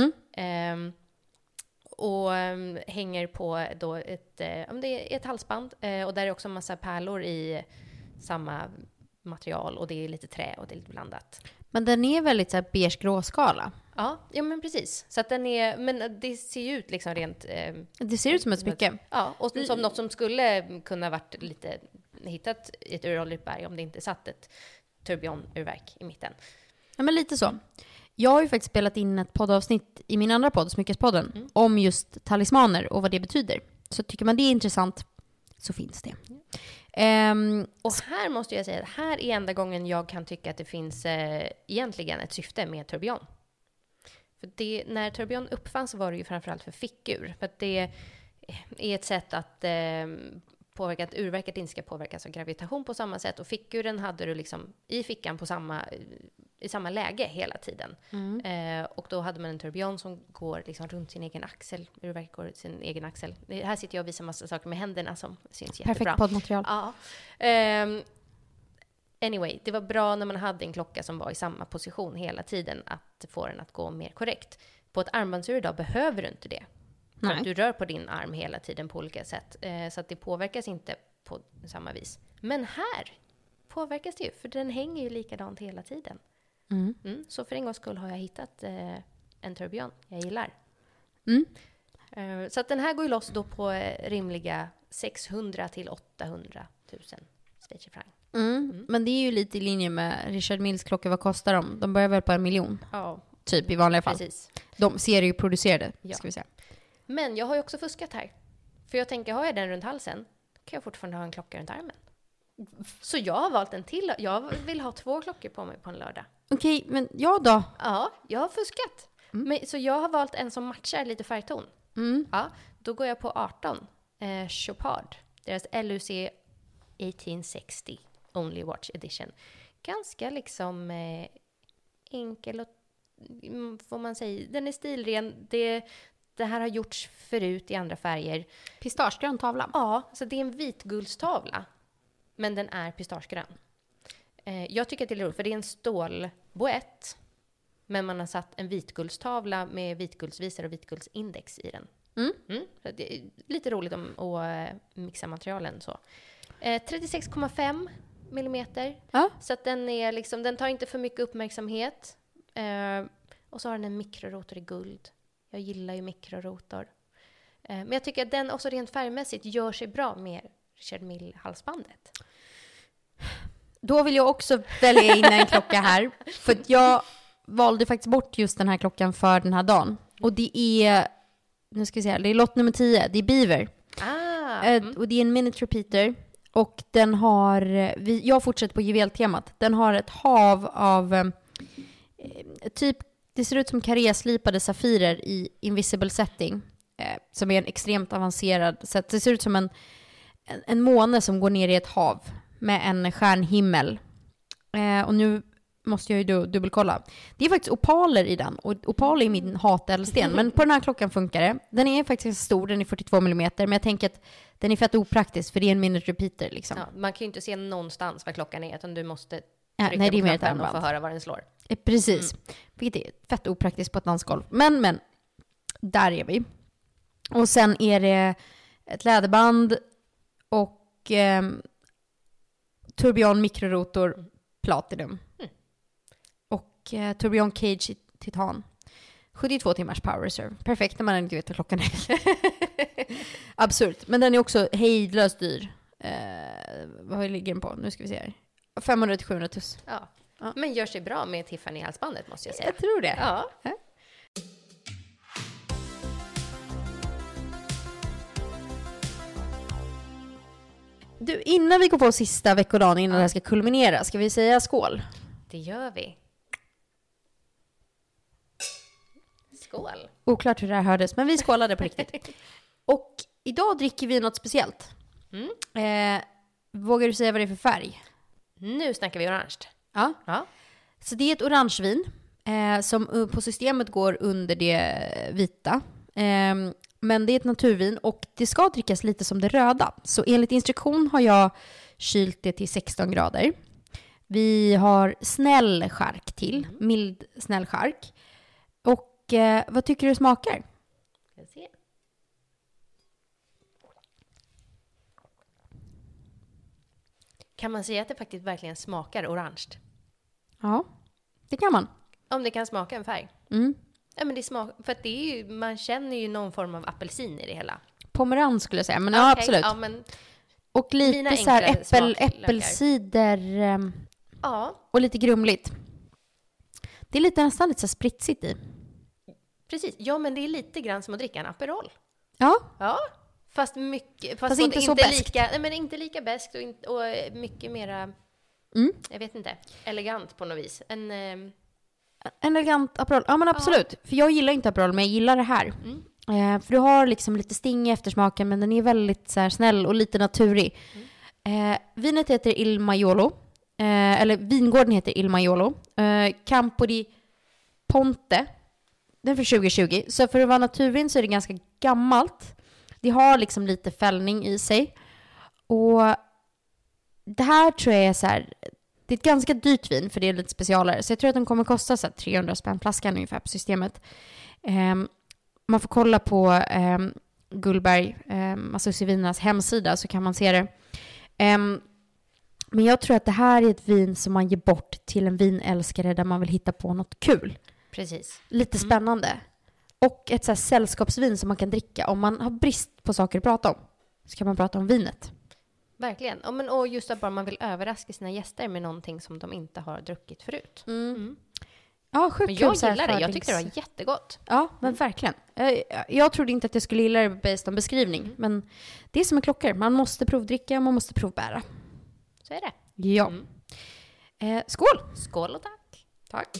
Och hänger på då det är ett halsband och där är också en massa pärlor i samma material och det är lite trä och det är lite blandat. Men den är väldigt så här beige-grå skala. Ja, men precis. Så att den är, men det ser ju ut liksom rent... Det ser ut som ett smycke. Ja, och som något som skulle kunna varit hittat i ett uråldrigt berg om det inte satt ett tourbillon-urverk i mitten. Ja, men lite så. Jag har ju faktiskt spelat in ett poddavsnitt i min andra podd, Smyckespodden, om just talismaner och vad det betyder. Så tycker man det är intressant så finns det. Och här måste jag säga att här är enda gången jag kan tycka att det finns egentligen ett syfte med tourbillon. För när tourbillon uppfanns så var det ju framförallt för fickur. För att det är ett sätt att påverka att urverket inte ska påverkas av gravitation på samma sätt. Och fickuren hade du liksom i fickan i samma läge hela tiden. Och då hade man en tourbillon som går liksom runt sin egen axel. Urverket går sin egen axel. Här sitter jag och visar massa saker med händerna som syns jättebra. Perfekt poddmaterial. Ja. Anyway, det var bra när man hade en klocka som var i samma position hela tiden att få den att gå mer korrekt. På ett armbandsur idag behöver du inte det. För att du rör på din arm hela tiden på olika sätt. Så att det påverkas inte på samma vis. Men här påverkas det ju, för den hänger ju likadant hela tiden. Så för en gångs skull har jag hittat en tourbillon jag gillar. Så att den här går ju loss då på rimliga 600 till 800 000 schweizerfranc. Men det är ju lite i linje med Richard Milles klockor. Vad kostar de? De börjar väl på 1 miljon? Ja. Typ i vanliga fall. Precis. De serieproducerade, ska vi säga. Men jag har ju också fuskat här. För jag tänker, har jag den runt halsen kan jag fortfarande ha en klocka runt armen. Så jag har valt en till. Jag vill ha 2 klockor på mig på en lördag. Okej, men jag då? Ja, jag har fuskat. Så jag har valt en som matchar lite färgton. Ja, då går jag på 18. Chopard. Deras LUC 1860 Only Watch Edition. Ganska liksom enkel och får man säga. Den är stilren. Det här har gjorts förut i andra färger. Pistagegrön tavla. Ja, så det är en vitguldstavla. Men den är pistagegrön. Jag tycker att det är roligt, för det är en stålboett. Men man har satt en vitguldstavla med vitguldsvisare och vitguldsindex i den. Så det är lite roligt att mixa materialen så. 36,5 millimeter. Ja. Så att den är liksom, den tar inte för mycket uppmärksamhet. Och så har den en mikrorotor i guld. Jag gillar ju mikrorotor. Men jag tycker att den också rent färgmässigt gör sig bra med Richard Mille-halsbandet. Då vill jag också välja in en klocka här. För att jag valde faktiskt bort just den här klockan för den här dagen. Och det är, nu ska vi se här, det är lott nummer 10. Det är Beaver. Och det är en minute repeater. Och den har, jag fortsätter på juveltemat. Den har ett hav av typ, det ser ut som karréslipade safirer i invisible setting. Som är en extremt avancerad. Så det ser ut som en måne som går ner i ett hav med en stjärnhimmel. Och nu måste jag ju dubbelkolla. Det är faktiskt opaler i den. Och opal är min hatelsten. Men på den här klockan funkar det. Den är faktiskt stor, den är 42 mm. Men jag tänker att den är fett opraktisk, för det är en minute repeater liksom. Ja, man kan ju inte se någonstans vad klockan är, utan du måste nej, trycka det är på mer ett knappen och få armband. höra vad den slår. Precis. Vilket är fett opraktiskt på ett dansgolv. Men, där är vi. Och sen är det ett läderband och tourbillon mikrorotor platinum. Och tourbillon cage i titan. 72 timmars power reserve. Perfekt när man inte vet vad klockan är. Absurt. Men den är också hejdlöst dyr. Vad ligger den på? Nu ska vi se här. 500-700 tuss. Ja. Men gör sig bra med Tiffany-halsbandet, måste jag säga. Jag tror det. Ja. Du, innan vi går på sista veckodagen, innan det här ska kulminera, ska vi säga skål? Det gör vi. Skål. Oklart hur det här hördes, men vi skålade på riktigt. Och idag dricker vi något speciellt. Vågar du säga vad det är för färg? Nu snackar vi orange. Ja. Så det är ett orangevin som på systemet går under det vita. Men det är ett naturvin och det ska drickas lite som det röda. Så enligt instruktion har jag kylt det till 16 grader. Vi har snäll chark till, mild snäll chark. Och vad tycker du smakar? Ska se. Kan man säga att det faktiskt verkligen smakar orange? Ja, det kan man. Om det kan smaka en färg. Ja, men det för att det är ju, man känner ju någon form av apelsin i det hela. Pomerans skulle jag säga, men ja, absolut. Ja, men och lite så här äppelcider och lite grumligt. Det är lite nästan lite så spritsigt i. Precis. Ja, men det är lite grann som att dricka en Aperol. Ja. Fast inte så beskt. Men inte lika beskt och mycket mera, jag vet inte, elegant på något vis. En elegant Aperol. Ja, men absolut. För jag gillar inte Aperol, men jag gillar det här. För du har liksom lite sting i eftersmaken, men den är väldigt så här snäll och lite naturig. Vinet heter Il Maiolo. Eller vingården heter Il Maiolo. Campo di Ponte. Den är för 2020. Så för att vara naturvin så är det ganska gammalt. Det har liksom lite fällning i sig. Och det här tror jag är så här, det är ett ganska dyrt vin för det är lite specialare. Så jag tror att den kommer kosta så här 300 spänn flaskan ungefär på systemet. Man får kolla på Gullberg, Associavinernas hemsida, så kan man se det. Men jag tror att det här är ett vin som man ger bort till en vinälskare där man vill hitta på något kul. Precis. Lite spännande. Och ett så här sällskapsvin som man kan dricka. Om man har brist på saker att prata om, så kan man prata om vinet. Verkligen. Och just att bara man vill överraska sina gäster med någonting som de inte har druckit förut. Ja, sjukt. Men jag gillar det. Jag tyckte det var jättegott. Ja, men verkligen. Jag trodde inte att jag skulle gilla det based on beskrivning. Men det är som en klockor. Man måste provdricka och man måste provbära. Så är det. Ja. Skål! Skål och tack. Tack.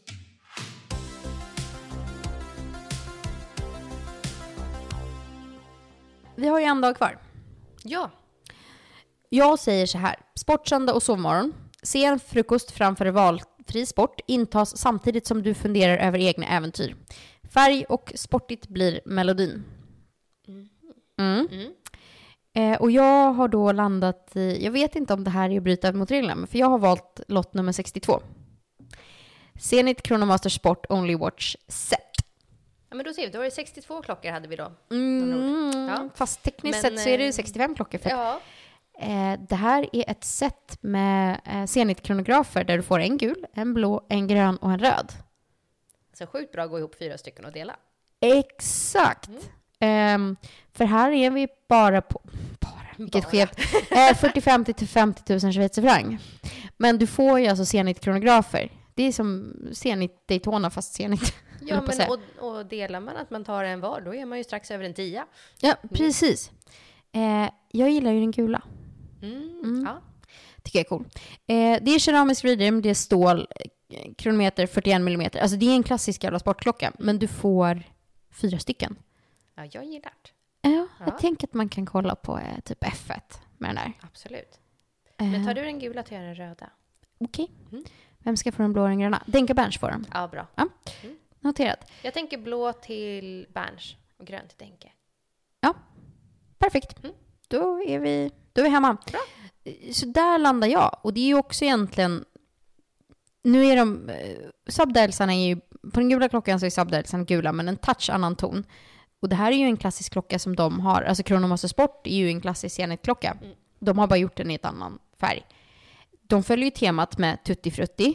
Vi har ju en dag kvar. Ja. Jag säger så här. Sportsöndag och sovmorgon. Sen frukost framför valfri sport intas samtidigt som du funderar över egna äventyr. Färg och sportigt blir melodin. Och jag har då landat i, jag vet inte om det här är att bryta mot reglerna, men för jag har valt lott nummer 62. Zenit Chronomaster Sport Only Watch Set. Ja, men då ser vi, då var det 62 klockor hade vi då. Ja. Fast tekniskt sett så är det ju 65 klockor. För Ja. det här är ett set med Zenit-kronografer där du får en gul, en blå, en grön och en röd. Så sjukt bra att gå ihop 4 stycken och dela. Exakt. För här är vi bara på... Vilket skevt. 45 till 50 000 schweizerfranc. Men du får ju alltså Zenit-kronografer. Det är som Zenit Daytona fast Zenit. Ja, men och delar man att man tar en var, då är man ju strax över en 10. Ja, precis. Jag gillar ju den gula. Ja. Tycker jag är cool. Det är keramisk reader, det är stål, kronometer 41 mm. Alltså det är en klassisk jävla sportklocka, men du får 4 stycken. Ja, jag gillar det. Ja, jag tänker att man kan kolla på typ F1 med den där. Absolut. Men tar du den gula till den röda? Okej. Vem ska få den blå och den gröna? Denka Berns får den. Ja, bra. Ja. Noterat. Jag tänker blå till Berns och grön till Denke. Ja, perfekt. Då är vi hemma. Bra. Så där landar jag. Och det är ju också egentligen... Nu är de... Subdialsarna är ju... På den gula klockan så är subdialsarna gula, men en touch annan ton. Och det här är ju en klassisk klocka som de har. Alltså Chronomaster Sport är ju en klassisk Zenit-klocka. De har bara gjort den i ett annan färg. De följer ju temat med Tutti Frutti.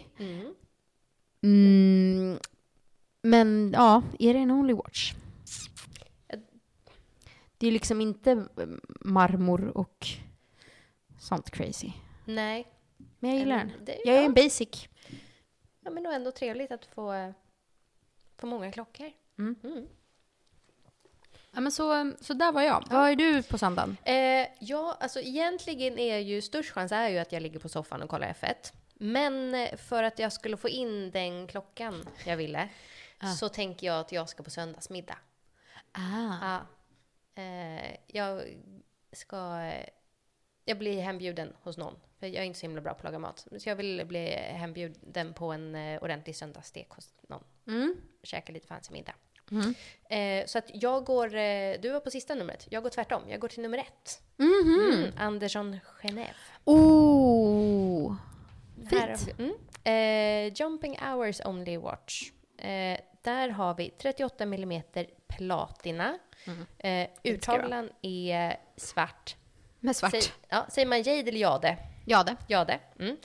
Men ja, är det en Only Watch? Det är liksom inte marmor och sånt crazy. Nej. Men jag gillar den. Det, Jag är en basic. Ja, men nog ändå trevligt att få många klockor. Ja, men så där var jag. Vad är du på söndagen? Ja, alltså egentligen är ju störst chans är ju att jag ligger på soffan och kollar F1. Men för att jag skulle få in den klockan jag ville så tänker jag att jag ska på söndagsmiddag. Ja. Jag blir hembjuden hos någon. För jag är inte så himla bra på att laga mat. Så jag vill bli hembjuden på en ordentlig söndagsstek hos någon. Käka lite fancy middag. Så att jag går... Du var på sista numret. Jag går tvärtom. Jag går till nummer 1. Andersson Genève. Oh, fint. Jumping Hours Only Watch. Där har vi 38 mm platina. Urtavlan är svart. med svart. Säger man jade eller jade? Jade.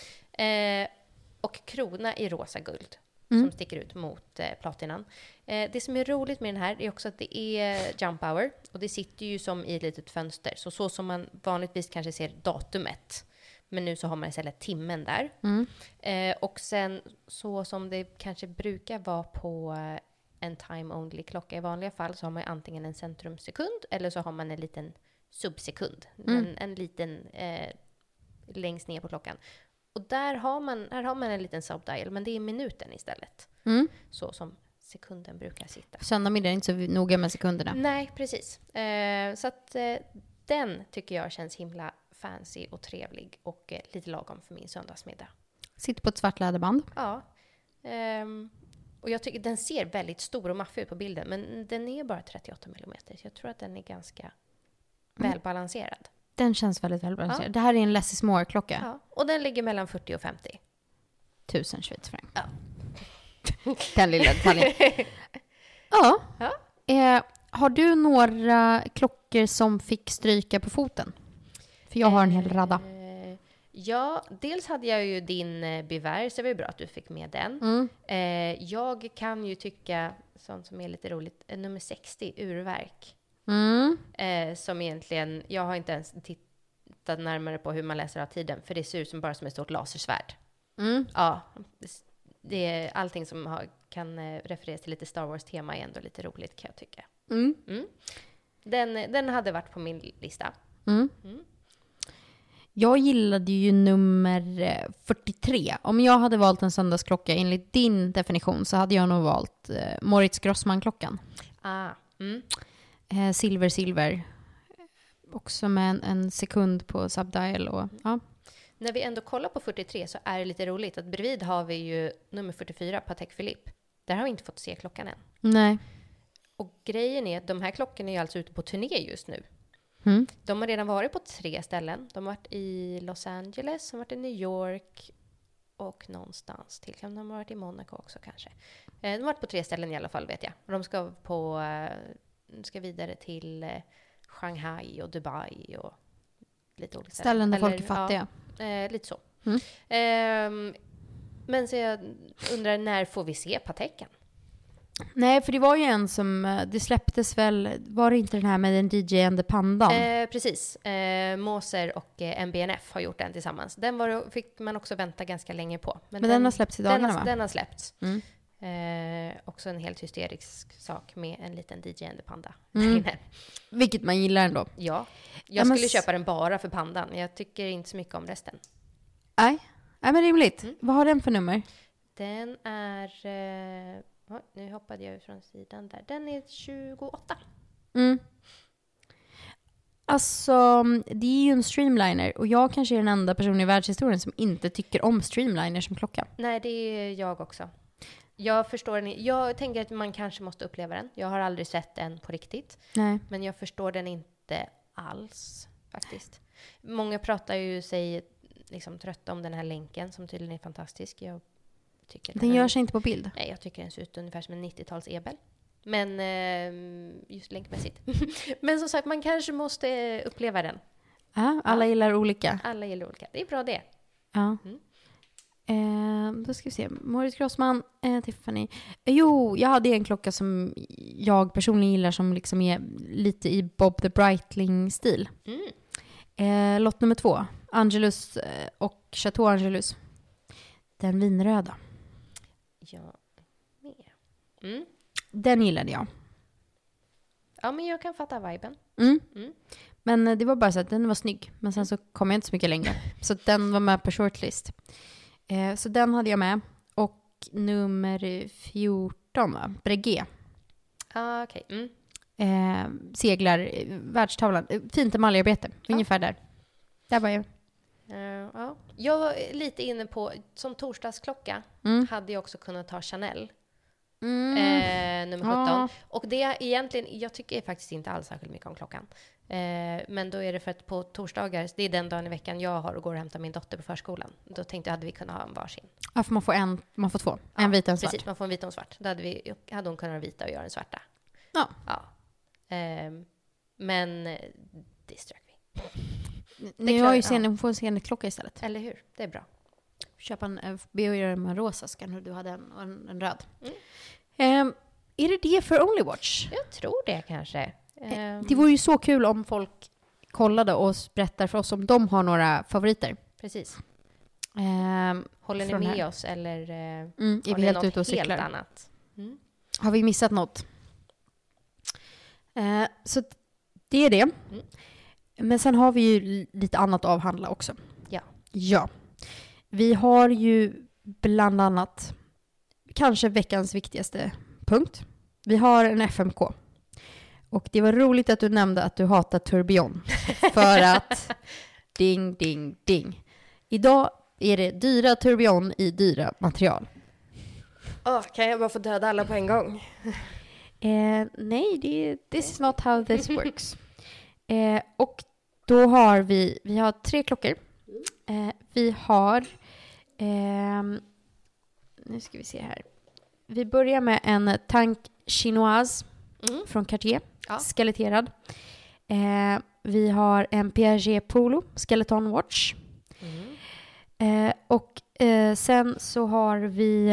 Och krona i rosa guld. Som sticker ut mot platinan. Det som är roligt med den här är också att det är jump hour. Och det sitter ju som i ett litet fönster. Så som man vanligtvis kanske ser datumet. Men nu så har man istället timmen där. Och sen så som det kanske brukar vara på en time-only-klocka i vanliga fall så har man antingen en centrumsekund eller så har man en liten subsekund. En liten längst ner på klockan. Och här har man en liten subdial, men det är minuten istället. Så som sekunden brukar sitta. Söndag är inte så noga med sekunderna. Nej, precis. Så att den tycker jag känns himla fancy och trevlig och lite lagom för min söndagsmiddag. Sitter på ett svart läderband. Ja. Och jag tycker den ser väldigt stor och maffig ut på bilden, men den är bara 38 mm. Så jag tror att den är ganska välbalanserad. Den känns väldigt välbalanserad. Ja. Det här är en less is more-klocka. Ja. Och den ligger mellan 40 och 50. 1000 schweizerfranc. Ja. Den lilla detaljen. Ja. Har du några klockor som fick stryka på foten? För jag har en hel radda. Ja, dels hade jag ju din Bivär, så det var ju bra att du fick med den. Jag kan ju tycka, sånt som är lite roligt, nummer 60, urverk. Som egentligen, jag har inte ens tittat närmare på hur man läser av tiden, för det ser ut som bara som ett stort lasersvärd. Ja, det är allting som kan refereras till lite Star Wars-tema är ändå lite roligt, kan jag tycka. Den hade varit på min lista. Jag gillade ju nummer 43. Om jag hade valt en söndagsklocka enligt din definition så hade jag nog valt Moritz Grossman-klockan. Silver. Också med en sekund på subdial. Och, ja. När vi ändå kollar på 43 så är det lite roligt att bredvid har vi ju nummer 44, Patek Philippe. Där har vi inte fått se klockan än. Nej. Och grejen är att de här klockorna är alltså ute på turné just nu. De har redan varit på 3 ställen. De har varit i Los Angeles, de har varit i New York och någonstans till. De har varit i Monaco också kanske. De har varit på 3 ställen i alla fall, vet jag. Och de ska vidare till Shanghai och Dubai och lite olika ställen där folk är fattiga. Ja, lite så. Men så jag undrar, när får vi se Pateken? Nej, för det var ju en som, det släpptes väl, var det inte den här med den DJ and the Pandan? Precis. Moser och MBNF har gjort den tillsammans. Den fick man också vänta ganska länge på. Men den har släppts i dagarna, va? Den har släppts. Också en helt hysterisk sak med en liten DJ and the Panda. Vilket man gillar ändå. Ja, jag skulle köpa den bara för pandan. Jag tycker inte så mycket om resten. Nej, men rimligt. Vad har den för nummer? Den är... nu hoppade jag från sidan där. Den är 28. Alltså, det är ju en streamliner. Och jag kanske är den enda personen i världshistorien som inte tycker om streamliner som klocka. Nej, det är jag också. Jag förstår den. Jag tänker att man kanske måste uppleva den. Jag har aldrig sett den på riktigt. Nej. Men jag förstår den inte alls, faktiskt. Många pratar ju sig liksom trötta om den här länken som tydligen är fantastisk. Jag tycker den gör sig inte på bild. Nej, jag tycker den ser ut ungefär som en 90-tals ebel. Men just länkmässigt. Men som sagt, man kanske måste uppleva den. Ja, alla gillar olika. Alla gillar olika. Det är bra det. Ja. Då ska vi se. Moritz Grossman, Tiffany. Jo, jag hade en klocka som jag personligen gillar som liksom är lite i Bob the Breitling-stil. Lott nummer 2. Angelus och Chateau Angelus. Den vinröda. Ja, med. Den gillade jag. Ja, men jag kan fatta viben. Men det var bara så att den var snygg. Men sen så kom jag inte så mycket längre. Så den var med på shortlist. Så den hade jag med. Och nummer 14, va? Breguet. Okej. Seglar världstavlan. Fint emaljarbete. Ungefär där. Där var jag. Ja. Jag var lite inne på, som torsdagsklocka hade jag också kunnat ta Chanel. Nummer 17. Ja. Och det är egentligen, jag tycker faktiskt inte alls särskilt mycket om klockan. Men då är det för att på torsdagar, det är den dagen i veckan jag har och går och hämtar min dotter på förskolan. Då tänkte jag, hade vi kunnat ha en varsin. Ja, för man får 2. En vit och en svart. Precis, man får en vit och en svart. Då hade hon kunnat ha vita och göra en svarta. Ja. Men det strök vi. Nu har ju hon får en sceneklocka istället. Eller hur? Det är bra. Köpa be och göra en rosa skan, hur du hade en röd. Är det för Only Watch? Jag tror det kanske. Det vore ju så kul om folk kollade och berättar för oss om de har några favoriter. Precis. Håller ni med oss eller är vi helt ute och cyklar? Helt annat? Har vi missat något? Så det är det. Men sen har vi ju lite annat att avhandla också. Ja. Vi har ju bland annat kanske veckans viktigaste punkt. Vi har en FMK. Och det var roligt att du nämnde att du hatar tourbillon. För att ding, ding, ding. Idag är det dyra tourbillon i dyra material. Kan jag bara få döda alla på en gång? Nej, this is not how this works. Och då har vi har 3 klockor. Vi har nu ska vi se här. Vi börjar med en Tank Chinoise från Cartier, skeletterad. Vi har en Piaget Polo Skeleton Watch. Och sen så har vi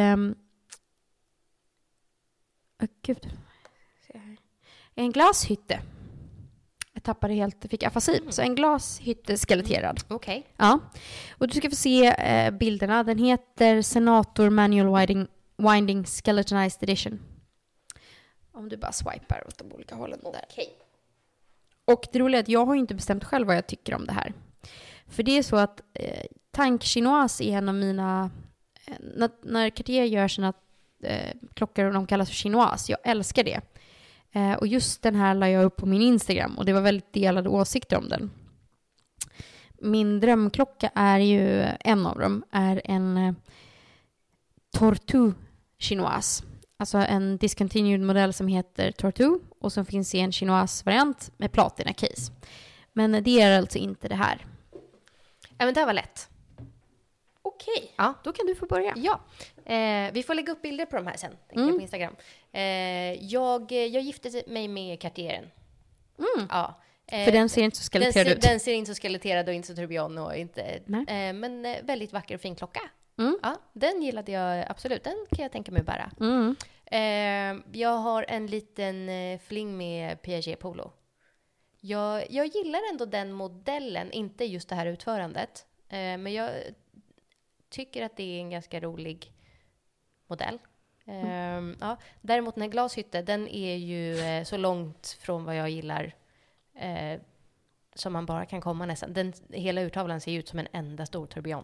en glashytte. Jag tappade helt, fick afasi. Så en glashytte skeletterad. Okej. Ja. Och du ska få se bilderna. Den heter Senator Manual Winding Skeletonized Edition. Om du bara swipar åt de olika hållen där. Okej. Och det roliga är att jag har inte bestämt själv vad jag tycker om det här. För det är så att Tank Chinoise är en av mina... när Cartier gör sina klockor och de kallas för Chinoise. Jag älskar det. Och just den här la jag upp på min Instagram. Och det var väldigt delade åsikter om den. Min drömklocka är ju... En av dem är en Tortue Chinoise. Alltså en discontinued modell som heter Tortue. Och som finns i en Chinoise-variant med platina-case. Men det är alltså inte det här. Ja, men det här var lätt. Okej, Ja. då kan du få börja. Ja, vi får lägga upp bilder på de här sen, tänker jag, på Instagram. Jag gifte mig med Cartieren. Ja. För den ser inte så skeletterad ut. Den ser inte så skeletterad och inte så tourbillon och inte... men väldigt vacker och fin klocka. Ja, den gillade jag absolut. Den kan jag tänka mig bära. Jag har en liten fling med Piaget Polo. Jag gillar ändå den modellen, inte just det här utförandet. Men jag tycker att det är en ganska rolig modell. Ja. Däremot den här glashytte, den är ju så långt från vad jag gillar som man bara kan komma nästan. Hela urtavlan ser ut som en enda stor tourbillon.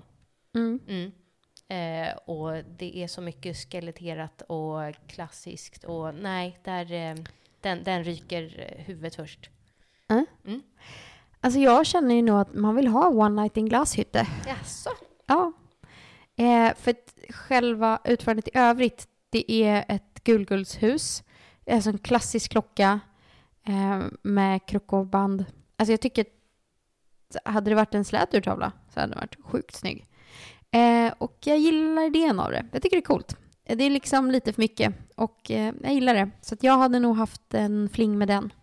Och det är så mycket skeletterat och klassiskt. Och nej, den ryker huvudet först. Alltså jag känner ju nog att man vill ha One Night in glashytte. Jaså? Ja. För att själva utförandet i övrigt, det är ett guldguldshus. Alltså en klassisk klocka med krokoband. Alltså jag tycker att hade det varit en slät urtavla så hade det varit sjukt snygg. Och jag gillar idén av det. Jag tycker det är coolt. Det är liksom lite för mycket. Och jag gillar det. Så att jag hade nog haft en fling med den.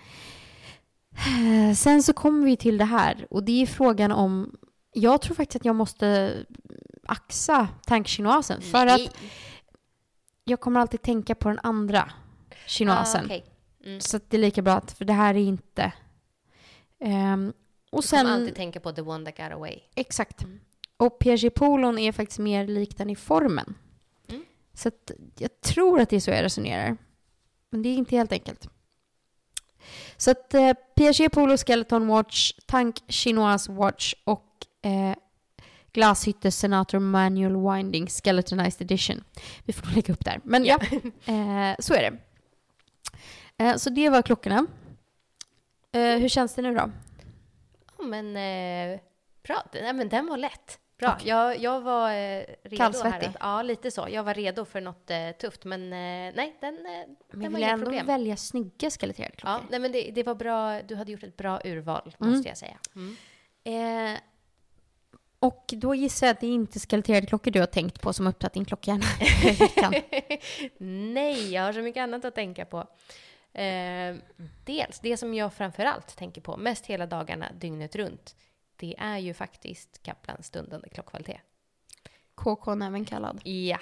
Sen så kommer vi till det här. Och det är frågan om... Jag tror faktiskt att jag måste axa tankchinoisen. För att jag kommer alltid tänka på den andra chinoisen. Okay. Så att det är lika bra att... För det här är inte... och sen... Du kommer alltid tänka på the one that got away. Exakt. Och Piaget Polon är faktiskt mer lik den i formen. Så att jag tror att det är så jag resonerar. Men det är inte helt enkelt. Så att Piaget Polo Skeleton Watch, Tank Chinoise Watch och Glashytte Senator Manual Winding Skeletonized Edition. Vi får lägga upp där. Men ja, så är det. Så det var klockorna. Hur känns det nu då? Ja, men bra. Nej, men den var lätt. Bra. Okay. Jag var redo. Kallsvettig. Här. Ja, lite så. Jag var redo för något tufft. Men nej, den men var inga inga problem. Välja snygga skeletterade klockor. Ja, nej, men det var bra. Du hade gjort ett bra urval, måste jag säga. Och då gissar jag att det är inte skeletterade klockor du har tänkt på som upptatt din klockhjärna. Nej, jag har så mycket annat att tänka på. Dels, det som jag framförallt tänker på mest hela dagarna, dygnet runt, det är ju faktiskt Kaplans stundande klockkvalitet. KK även kallad. Ja.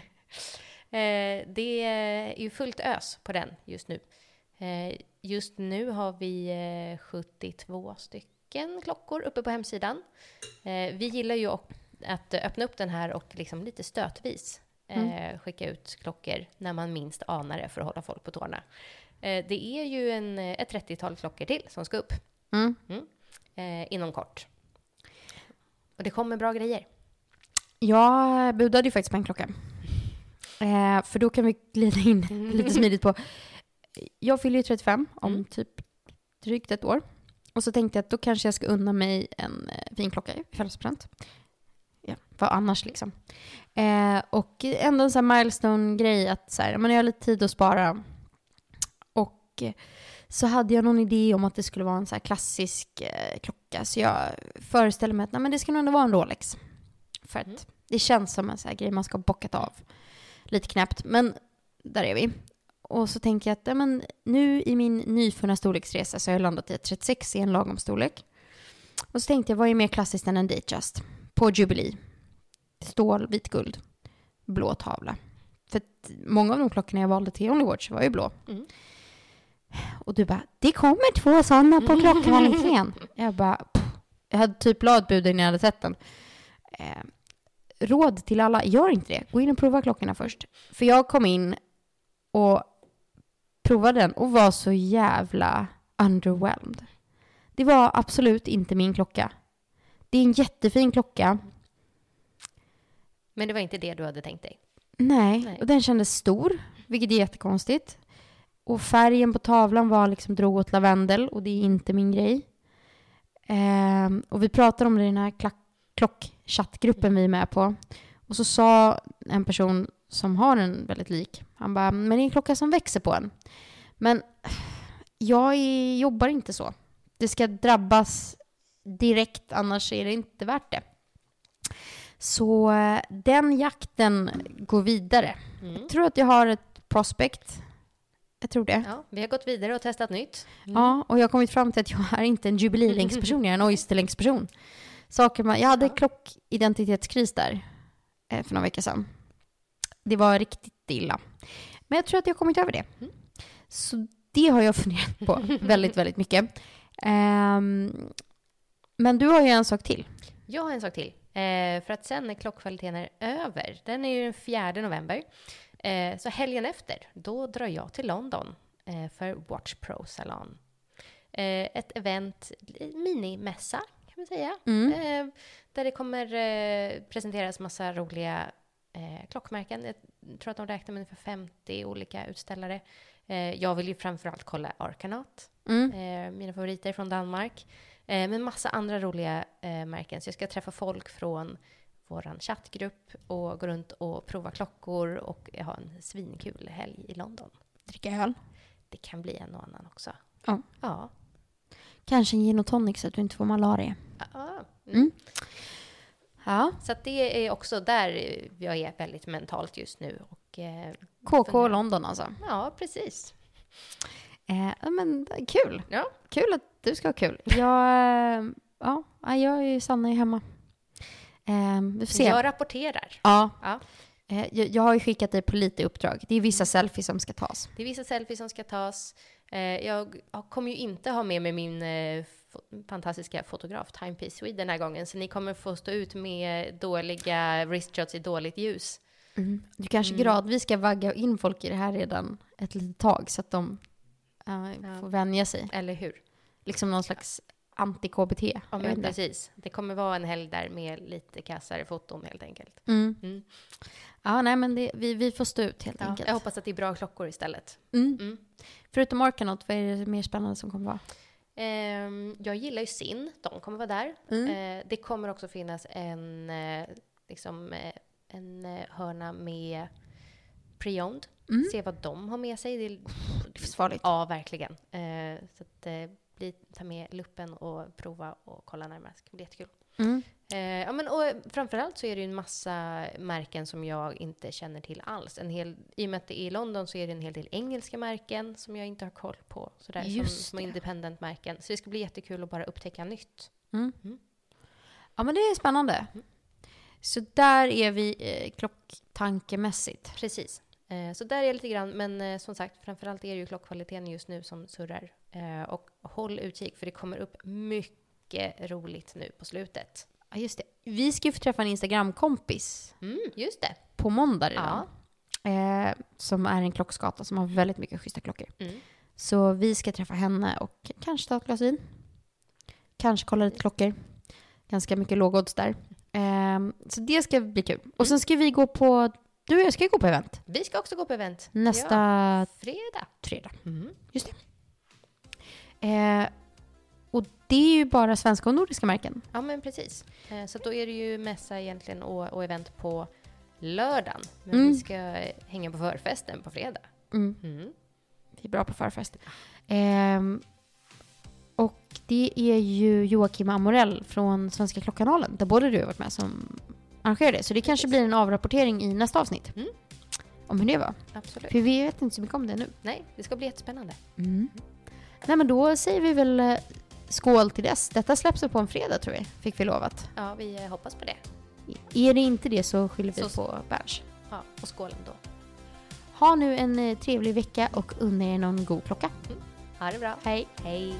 Det är ju fullt ös på den just nu. Just nu har vi 72 stycken klockor uppe på hemsidan. Vi gillar ju att öppna upp den här och liksom lite stötvis skicka ut klockor när man minst anar det för att hålla folk på tårna. Det är ju ett 30-tal klockor till som ska upp. Inom kort. Och det kommer bra grejer. Jag budade ju faktiskt på en klocka. För då kan vi glida in lite smidigt på. Jag fyller ju 35 om typ drygt ett år. Och så tänkte jag att då kanske jag ska unna mig en fin klocka i födelsedagspresent. Ja, vad annars liksom. Och ändå en sån här milestone-grej att så här, men jag har lite tid att spara. Och så hade jag någon idé om att det skulle vara en så här klassisk klocka. Så jag föreställer mig att nej, men det ska nog ändå vara en Rolex. För att det känns som en så här grej man ska ha bockat av. Lite knäppt, men där är vi. Och så tänker jag att ja, men nu i min nyfunna storleksresa så har jag landat i ett 36 i en lagom storlek. Och så tänkte jag, vad är mer klassiskt än en Datejust? På Jubilee. Stål, vit guld, blå tavla. För att många av de klockorna jag valde till Only Watch var ju blå. Och du bara, det kommer 2 sådana på klockkvaliteten. Jag hade typ bladbud innan jag hade sett den. Råd till alla, gör inte det. Gå in och prova klockorna först. För jag kom in och provade den och var så jävla underwhelmed. Det var absolut inte min klocka. Det är en jättefin klocka. Men det var inte det du hade tänkt dig? Nej. Och den kändes stor, vilket är jättekonstigt. Och färgen på tavlan var liksom drog åt lavendel och det är inte min grej. Och vi pratade om det i den här klockchattgruppen vi är med på. Och så sa en person som har en väldigt lik. Han bara, men det är en klocka som växer på en. Men jag jobbar inte så. Det ska drabbas direkt, annars är det inte värt det. Så den jakten går vidare. Jag tror att jag har ett prospect. Jag tror det. Ja, vi har gått vidare och testat nytt. Ja, och jag har kommit fram till att jag är inte en jubileelängdsperson, jag är en oysterlängdsperson. Jag hade klockidentitetskris där för några veckor sedan. Det var riktigt illa. Men jag tror att jag har kommit över det. Så det har jag funderat på väldigt, väldigt mycket. Men du har ju en sak till. Jag har en sak till. För att sen när klockkvaliteten är över, den är ju den 4 november. Så helgen efter, då drar jag till London för Watch Pro Salon. Ett event, minimässa kan man säga. Där det kommer presenteras massa roliga klockmärken. Jag tror att de räknar med ungefär 50 olika utställare. Jag vill ju framförallt kolla Arcanaut. Mina favoriter från Danmark. Men massa andra roliga märken. Så jag ska träffa folk från våran chattgrupp och gå runt och prova klockor och ha en svinkul helg i London. Dricka öl. Det kan bli en och annan också. Ja. Kanske en gin och tonic så att du inte får malaria. Ja. Så att det är också där jag är väldigt mentalt just nu. Och, KK London alltså. Ja, precis. Men kul. Ja. Kul att du ska ha kul. Jag är ju Sanna hemma. Vi får se. Jag rapporterar. Ja. Jag har ju skickat dig på lite uppdrag. Det är vissa selfies som ska tas. Det är vissa selfies som ska tas. Jag kommer ju inte ha med mig min fantastiska fotograf Timepiece Sweden den här gången. Så ni kommer få stå ut med dåliga wristshots i dåligt ljus. Du kanske gradvis ska vagga in folk i det här redan ett litet tag så att de får vänja sig. Eller hur? Liksom någon slags anti-KBT. Ja, men precis. Det kommer vara en helg där med lite kassare foton helt enkelt. Ja, nej men vi får stå ut helt enkelt. Jag hoppas att det är bra klockor istället. Förutom Arcanaut, vad är det mer spännande som kommer vara? Jag gillar ju Sin. De kommer vara där. Det kommer också finnas en hörna med pre-owned. Se vad de har med sig. Det är farligt. Ja, verkligen. Så att ta med luppen och prova och kolla närmare. Det blir jättekul. Och framförallt så är det ju en massa märken som jag inte känner till alls. I och med att det är i London så är det en hel del engelska märken som jag inte har koll på. Sådär, som independent-märken. Så det ska bli jättekul att bara upptäcka nytt. Ja, men det är spännande. Så där är vi klocktankemässigt. Precis. Så där är jag lite grann. Men som sagt, framförallt är det ju klockkvaliteten just nu som surrar. Och håll utkik för det kommer upp mycket roligt nu på slutet. Ja, just det. Vi ska ju få träffa en Instagram-kompis. Just det. På måndag redan. Som är en klockskata som har väldigt mycket schyssta klockor. Så vi ska träffa henne och kanske ta ett glas vin. Kanske kolla lite klockor. Ganska mycket lågodds där. Så det ska bli kul. Och sen ska vi gå på... Du och jag ska gå på event. Vi ska också gå på event. Nästa... Fredag. Just det. Och det är ju bara svenska och nordiska märken. Ja, men precis. Så då är det ju mässa egentligen och event på lördagen. Men vi ska hänga på förfesten på fredag. Vi är bra på förfest. Och det är ju Joakim Amorell från Svenska Klockkanalen. Där både du har varit med som arrangerar det. Så det kanske blir en avrapportering i nästa avsnitt. Om hur det var. Absolut. För vi vet inte så mycket om det nu. Nej, det ska bli jättespännande. Nej, men då säger vi väl skål till dess. Detta släpps på en fredag tror jag. Fick vi lovat. Ja, vi hoppas på det. Är det inte det så skyller vi på Berns. Ja, och skål då. Ha nu en trevlig vecka och unna er någon god klocka. Ha det bra. Hej. Hej.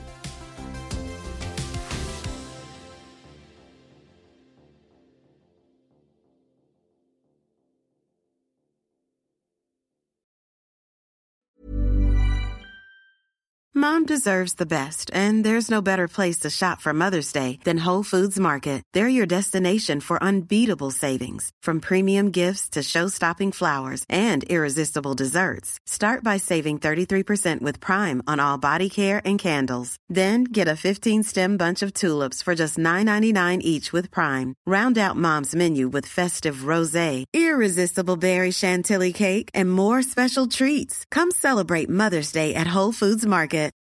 Mom deserves the best, and there's no better place to shop for Mother's Day than Whole Foods Market. They're your destination for unbeatable savings, from premium gifts to show-stopping flowers and irresistible desserts. Start by saving 33% with Prime on all body care and candles. Then get a 15-stem bunch of tulips for just $9.99 each with Prime. Round out Mom's menu with festive rosé, irresistible berry chantilly cake, and more special treats. Come celebrate Mother's Day at Whole Foods Market.